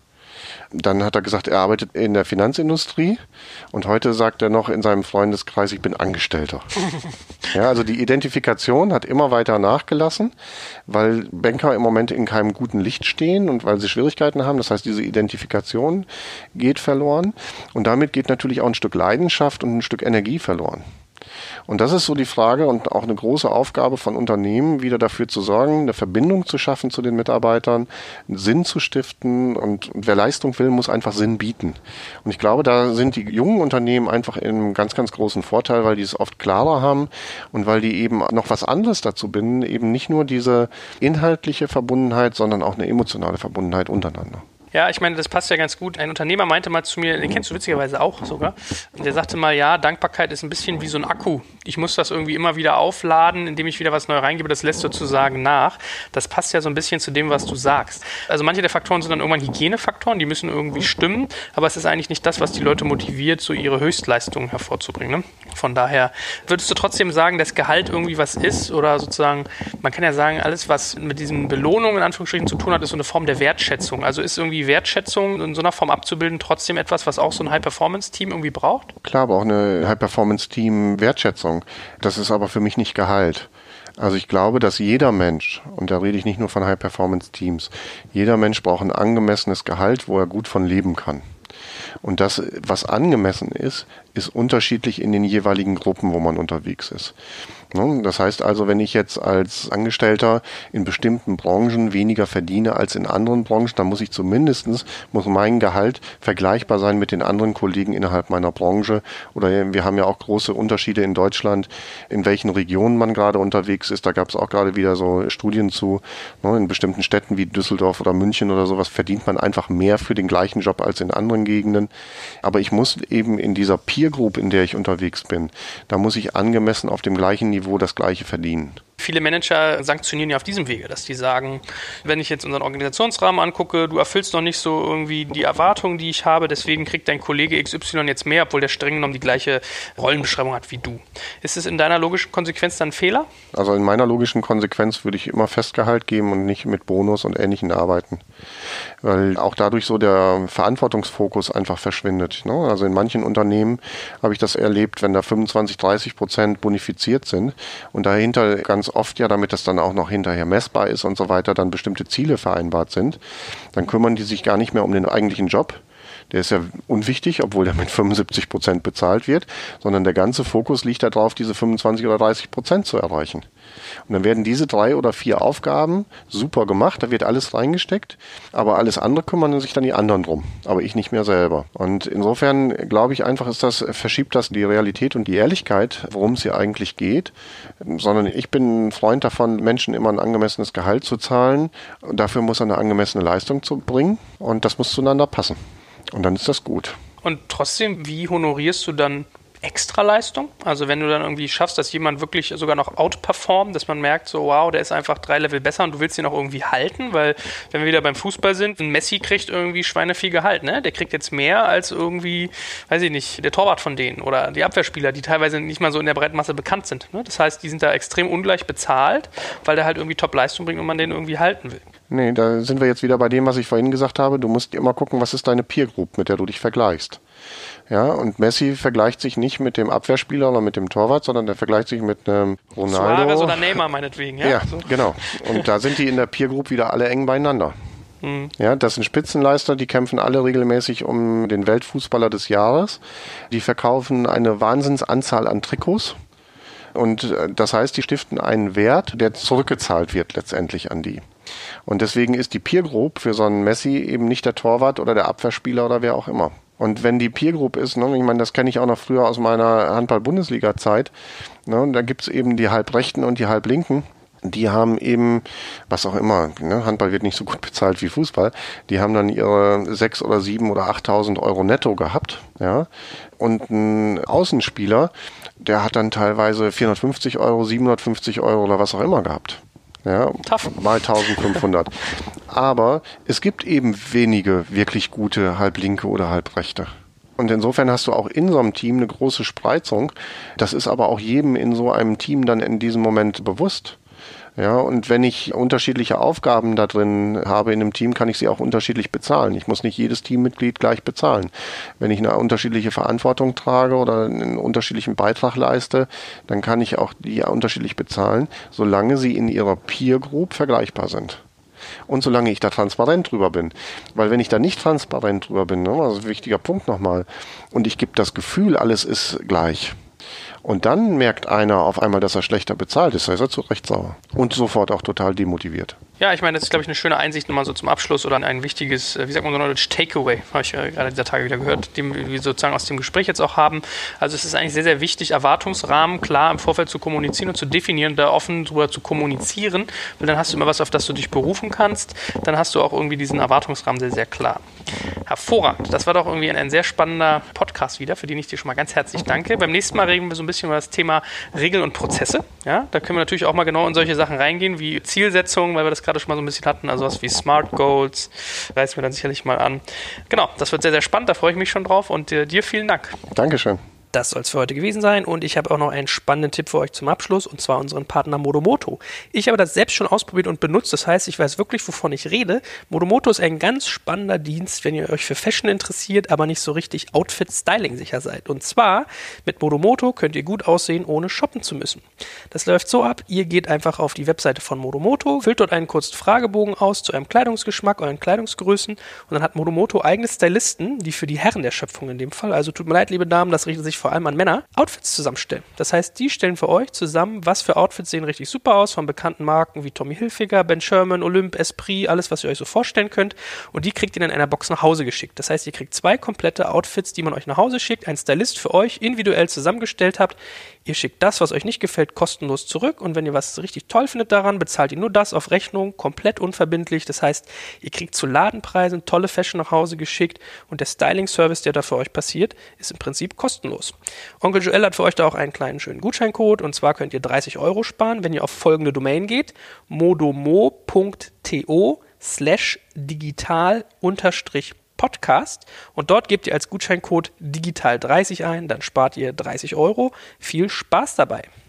Dann hat er gesagt, er arbeitet in der Finanzindustrie. Und heute sagt er noch in seinem Freundeskreis, ich bin Angestellter. Ja, also die Identifikation hat immer weiter nachgelassen, weil Banker im Moment in keinem guten Licht stehen und weil sie Schwierigkeiten haben. Das heißt, diese Identifikation geht verloren. Und damit geht natürlich auch ein Stück Leidenschaft und ein Stück Energie verloren. Und das ist so die Frage und auch eine große Aufgabe von Unternehmen, wieder dafür zu sorgen, eine Verbindung zu schaffen zu den Mitarbeitern, einen Sinn zu stiften und wer Leistung will, muss einfach Sinn bieten. Und ich glaube, da sind die jungen Unternehmen einfach in einem ganz, ganz großen Vorteil, weil die es oft klarer haben und weil die eben noch was anderes dazu binden, eben nicht nur diese inhaltliche Verbundenheit, sondern auch eine emotionale Verbundenheit untereinander. Ja, ich meine, das passt ja ganz gut. Ein Unternehmer meinte mal zu mir, den kennst du witzigerweise auch sogar, der sagte mal, ja, Dankbarkeit ist ein bisschen wie so ein Akku. Ich muss das irgendwie immer wieder aufladen, indem ich wieder was neu reingebe, das lässt sozusagen nach. Das passt ja so ein bisschen zu dem, was du sagst. Also manche der Faktoren sind dann irgendwann Hygienefaktoren, die müssen irgendwie stimmen, aber es ist eigentlich nicht das, was die Leute motiviert, so ihre Höchstleistungen hervorzubringen. Ne? Von daher würdest du trotzdem sagen, dass Gehalt irgendwie was ist oder sozusagen, man kann ja sagen, alles, was mit diesen Belohnungen in Anführungsstrichen zu tun hat, ist so eine Form der Wertschätzung. Also ist irgendwie Wertschätzung in so einer Form abzubilden trotzdem etwas, was auch so ein High-Performance-Team irgendwie braucht? Klar, aber auch eine High-Performance-Team Wertschätzung. Das ist aber für mich nicht Gehalt. Also ich glaube, dass jeder Mensch, und da rede ich nicht nur von High-Performance-Teams, jeder Mensch braucht ein angemessenes Gehalt, wo er gut von leben kann. Und das, was angemessen ist, ist unterschiedlich in den jeweiligen Gruppen, wo man unterwegs ist. Das heißt also, wenn ich jetzt als Angestellter in bestimmten Branchen weniger verdiene als in anderen Branchen, dann muss mein Gehalt vergleichbar sein mit den anderen Kollegen innerhalb meiner Branche. Oder wir haben ja auch große Unterschiede in Deutschland, in welchen Regionen man gerade unterwegs ist. Da gab es auch gerade wieder so Studien zu. In bestimmten Städten wie Düsseldorf oder München oder sowas verdient man einfach mehr für den gleichen Job als in anderen Gegenden. Aber ich muss eben in dieser Peer Group, in der ich unterwegs bin, da muss ich angemessen auf dem gleichen Niveau das Gleiche verdienen. Viele Manager sanktionieren ja auf diesem Wege, dass die sagen, wenn ich jetzt unseren Organisationsrahmen angucke, du erfüllst noch nicht so irgendwie die Erwartungen, die ich habe, deswegen kriegt dein Kollege XY jetzt mehr, obwohl der streng genommen die gleiche Rollenbeschreibung hat wie du. Ist es in deiner logischen Konsequenz dann ein Fehler? Also in meiner logischen Konsequenz würde ich immer Festgehalt geben und nicht mit Bonus und Ähnlichem arbeiten. Weil auch dadurch so der Verantwortungsfokus einfach verschwindet. Also in manchen Unternehmen habe ich das erlebt, wenn da 25-30% bonifiziert sind und dahinter ganz oft ja, damit das dann auch noch hinterher messbar ist und so weiter, dann bestimmte Ziele vereinbart sind, dann kümmern die sich gar nicht mehr um den eigentlichen Job. Der ist ja unwichtig, obwohl der mit 75% bezahlt wird, sondern der ganze Fokus liegt darauf, diese 25 oder 30% zu erreichen. Und dann werden diese 3 oder 4 Aufgaben super gemacht, da wird alles reingesteckt, aber alles andere kümmern sich dann die anderen drum, aber ich nicht mehr selber. Und insofern glaube ich einfach, verschiebt das die Realität und die Ehrlichkeit, worum es hier eigentlich geht, sondern ich bin ein Freund davon, Menschen immer ein angemessenes Gehalt zu zahlen. Und dafür muss er eine angemessene Leistung zu bringen und das muss zueinander passen. Und dann ist das gut. Und trotzdem, wie honorierst du dann Extraleistung? Also wenn du dann irgendwie schaffst, dass jemand wirklich sogar noch outperformt, dass man merkt, so wow, der ist einfach 3 Level besser und du willst ihn auch irgendwie halten, weil wenn wir wieder beim Fußball sind, ein Messi kriegt irgendwie schweineviel Gehalt, ne? Der kriegt jetzt mehr als irgendwie, weiß ich nicht, der Torwart von denen oder die Abwehrspieler, die teilweise nicht mal so in der breiten Masse bekannt sind, ne? Das heißt, die sind da extrem ungleich bezahlt, weil der halt irgendwie Top-Leistung bringt und man den irgendwie halten will. Nee, da sind wir jetzt wieder bei dem, was ich vorhin gesagt habe. Du musst immer gucken, was ist deine Peer Group, mit der du dich vergleichst. Ja, und Messi vergleicht sich nicht mit dem Abwehrspieler oder mit dem Torwart, sondern der vergleicht sich mit einem Ronaldo. Suarez oder Neymar meinetwegen, ja? Ja, so. Genau. Und da sind die in der Peer Group wieder alle eng beieinander. Ja, das sind Spitzenleister, die kämpfen alle regelmäßig um den Weltfußballer des Jahres. Die verkaufen eine Wahnsinnsanzahl an Trikots. Und das heißt, die stiften einen Wert, der zurückgezahlt wird letztendlich an die. Und deswegen ist die Peer Group für so einen Messi eben nicht der Torwart oder der Abwehrspieler oder wer auch immer. Und wenn die Peer Group ist, ne, ich meine, das kenne ich auch noch früher aus meiner Handball-Bundesliga-Zeit, ne, da gibt's eben die Halbrechten und die Halblinken. Die haben eben, was auch immer, ne, Handball wird nicht so gut bezahlt wie Fußball, die haben dann ihre 6.000 oder 7.000 oder 8.000 Euro netto gehabt, ja. Und ein Außenspieler, der hat dann teilweise 450 Euro, 750 Euro oder was auch immer gehabt. Ja, mal 1500. Aber es gibt eben wenige wirklich gute Halblinke oder Halbrechte. Und insofern hast du auch in so einem Team eine große Spreizung. Das ist aber auch jedem in so einem Team dann in diesem Moment bewusst. Ja, und wenn ich unterschiedliche Aufgaben da drin habe in einem Team, kann ich sie auch unterschiedlich bezahlen. Ich muss nicht jedes Teammitglied gleich bezahlen. Wenn ich eine unterschiedliche Verantwortung trage oder einen unterschiedlichen Beitrag leiste, dann kann ich auch die unterschiedlich bezahlen, solange sie in ihrer Peer Group vergleichbar sind. Und solange ich da transparent drüber bin. Weil wenn ich da nicht transparent drüber bin, ne, also ein wichtiger Punkt nochmal, und ich gebe das Gefühl, alles ist gleich, und dann merkt einer auf einmal, dass er schlechter bezahlt ist, da ist er zu Recht sauer. Und sofort auch total demotiviert. Ja, ich meine, das ist, glaube ich, eine schöne Einsicht nochmal so zum Abschluss oder ein wichtiges, wie sagt man so neudeutsch, Takeaway, habe ich gerade dieser Tage wieder gehört, den wir sozusagen aus dem Gespräch jetzt auch haben. Also es ist eigentlich sehr, sehr wichtig, Erwartungsrahmen klar im Vorfeld zu kommunizieren und zu definieren, da offen drüber zu kommunizieren, weil dann hast du immer was, auf das du dich berufen kannst, dann hast du auch irgendwie diesen Erwartungsrahmen sehr, sehr klar. Hervorragend, das war doch irgendwie ein sehr spannender Podcast wieder, für den ich dir schon mal ganz herzlich danke. Beim nächsten Mal reden wir so ein bisschen über das Thema Regeln und Prozesse. Ja, da können wir natürlich auch mal genau in solche Sachen reingehen, wie Zielsetzungen, weil wir das gerade schon mal so ein bisschen hatten, also was wie Smart Goals, reißen wir dann sicherlich mal an. Genau, das wird sehr, sehr spannend, da freue ich mich schon drauf und dir vielen Dank. Dankeschön. Das soll es für heute gewesen sein und ich habe auch noch einen spannenden Tipp für euch zum Abschluss und zwar unseren Partner Modomoto. Ich habe das selbst schon ausprobiert und benutzt, das heißt, ich weiß wirklich, wovon ich rede. Modomoto ist ein ganz spannender Dienst, wenn ihr euch für Fashion interessiert, aber nicht so richtig Outfit-Styling sicher seid. Und zwar mit Modomoto könnt ihr gut aussehen, ohne shoppen zu müssen. Das läuft so ab, ihr geht einfach auf die Webseite von Modomoto, füllt dort einen kurzen Fragebogen aus zu eurem Kleidungsgeschmack, euren Kleidungsgrößen und dann hat Modomoto eigene Stylisten, die für die Herren der Schöpfung in dem Fall, also tut mir leid, liebe Damen, das richtet sich vor allem an Männer, Outfits zusammenstellen. Das heißt, die stellen für euch zusammen, was für Outfits sehen richtig super aus, von bekannten Marken wie Tommy Hilfiger, Ben Sherman, Olymp, Esprit, alles, was ihr euch so vorstellen könnt. Und die kriegt ihr dann in einer Box nach Hause geschickt. Das heißt, ihr kriegt 2 komplette Outfits, die man euch nach Hause schickt, ein Stylist für euch individuell zusammengestellt habt. Ihr schickt das, was euch nicht gefällt, kostenlos zurück. Und wenn ihr was richtig toll findet daran, bezahlt ihr nur das auf Rechnung, komplett unverbindlich. Das heißt, ihr kriegt zu Ladenpreisen tolle Fashion nach Hause geschickt und der Styling-Service, der da für euch passiert, ist im Prinzip kostenlos. Onkel Joel hat für euch da auch einen kleinen schönen Gutscheincode und zwar könnt ihr 30 € sparen, wenn ihr auf folgende Domain geht, modomo.to/digital_podcast und dort gebt ihr als Gutscheincode digital30 ein, dann spart ihr 30 €. Viel Spaß dabei!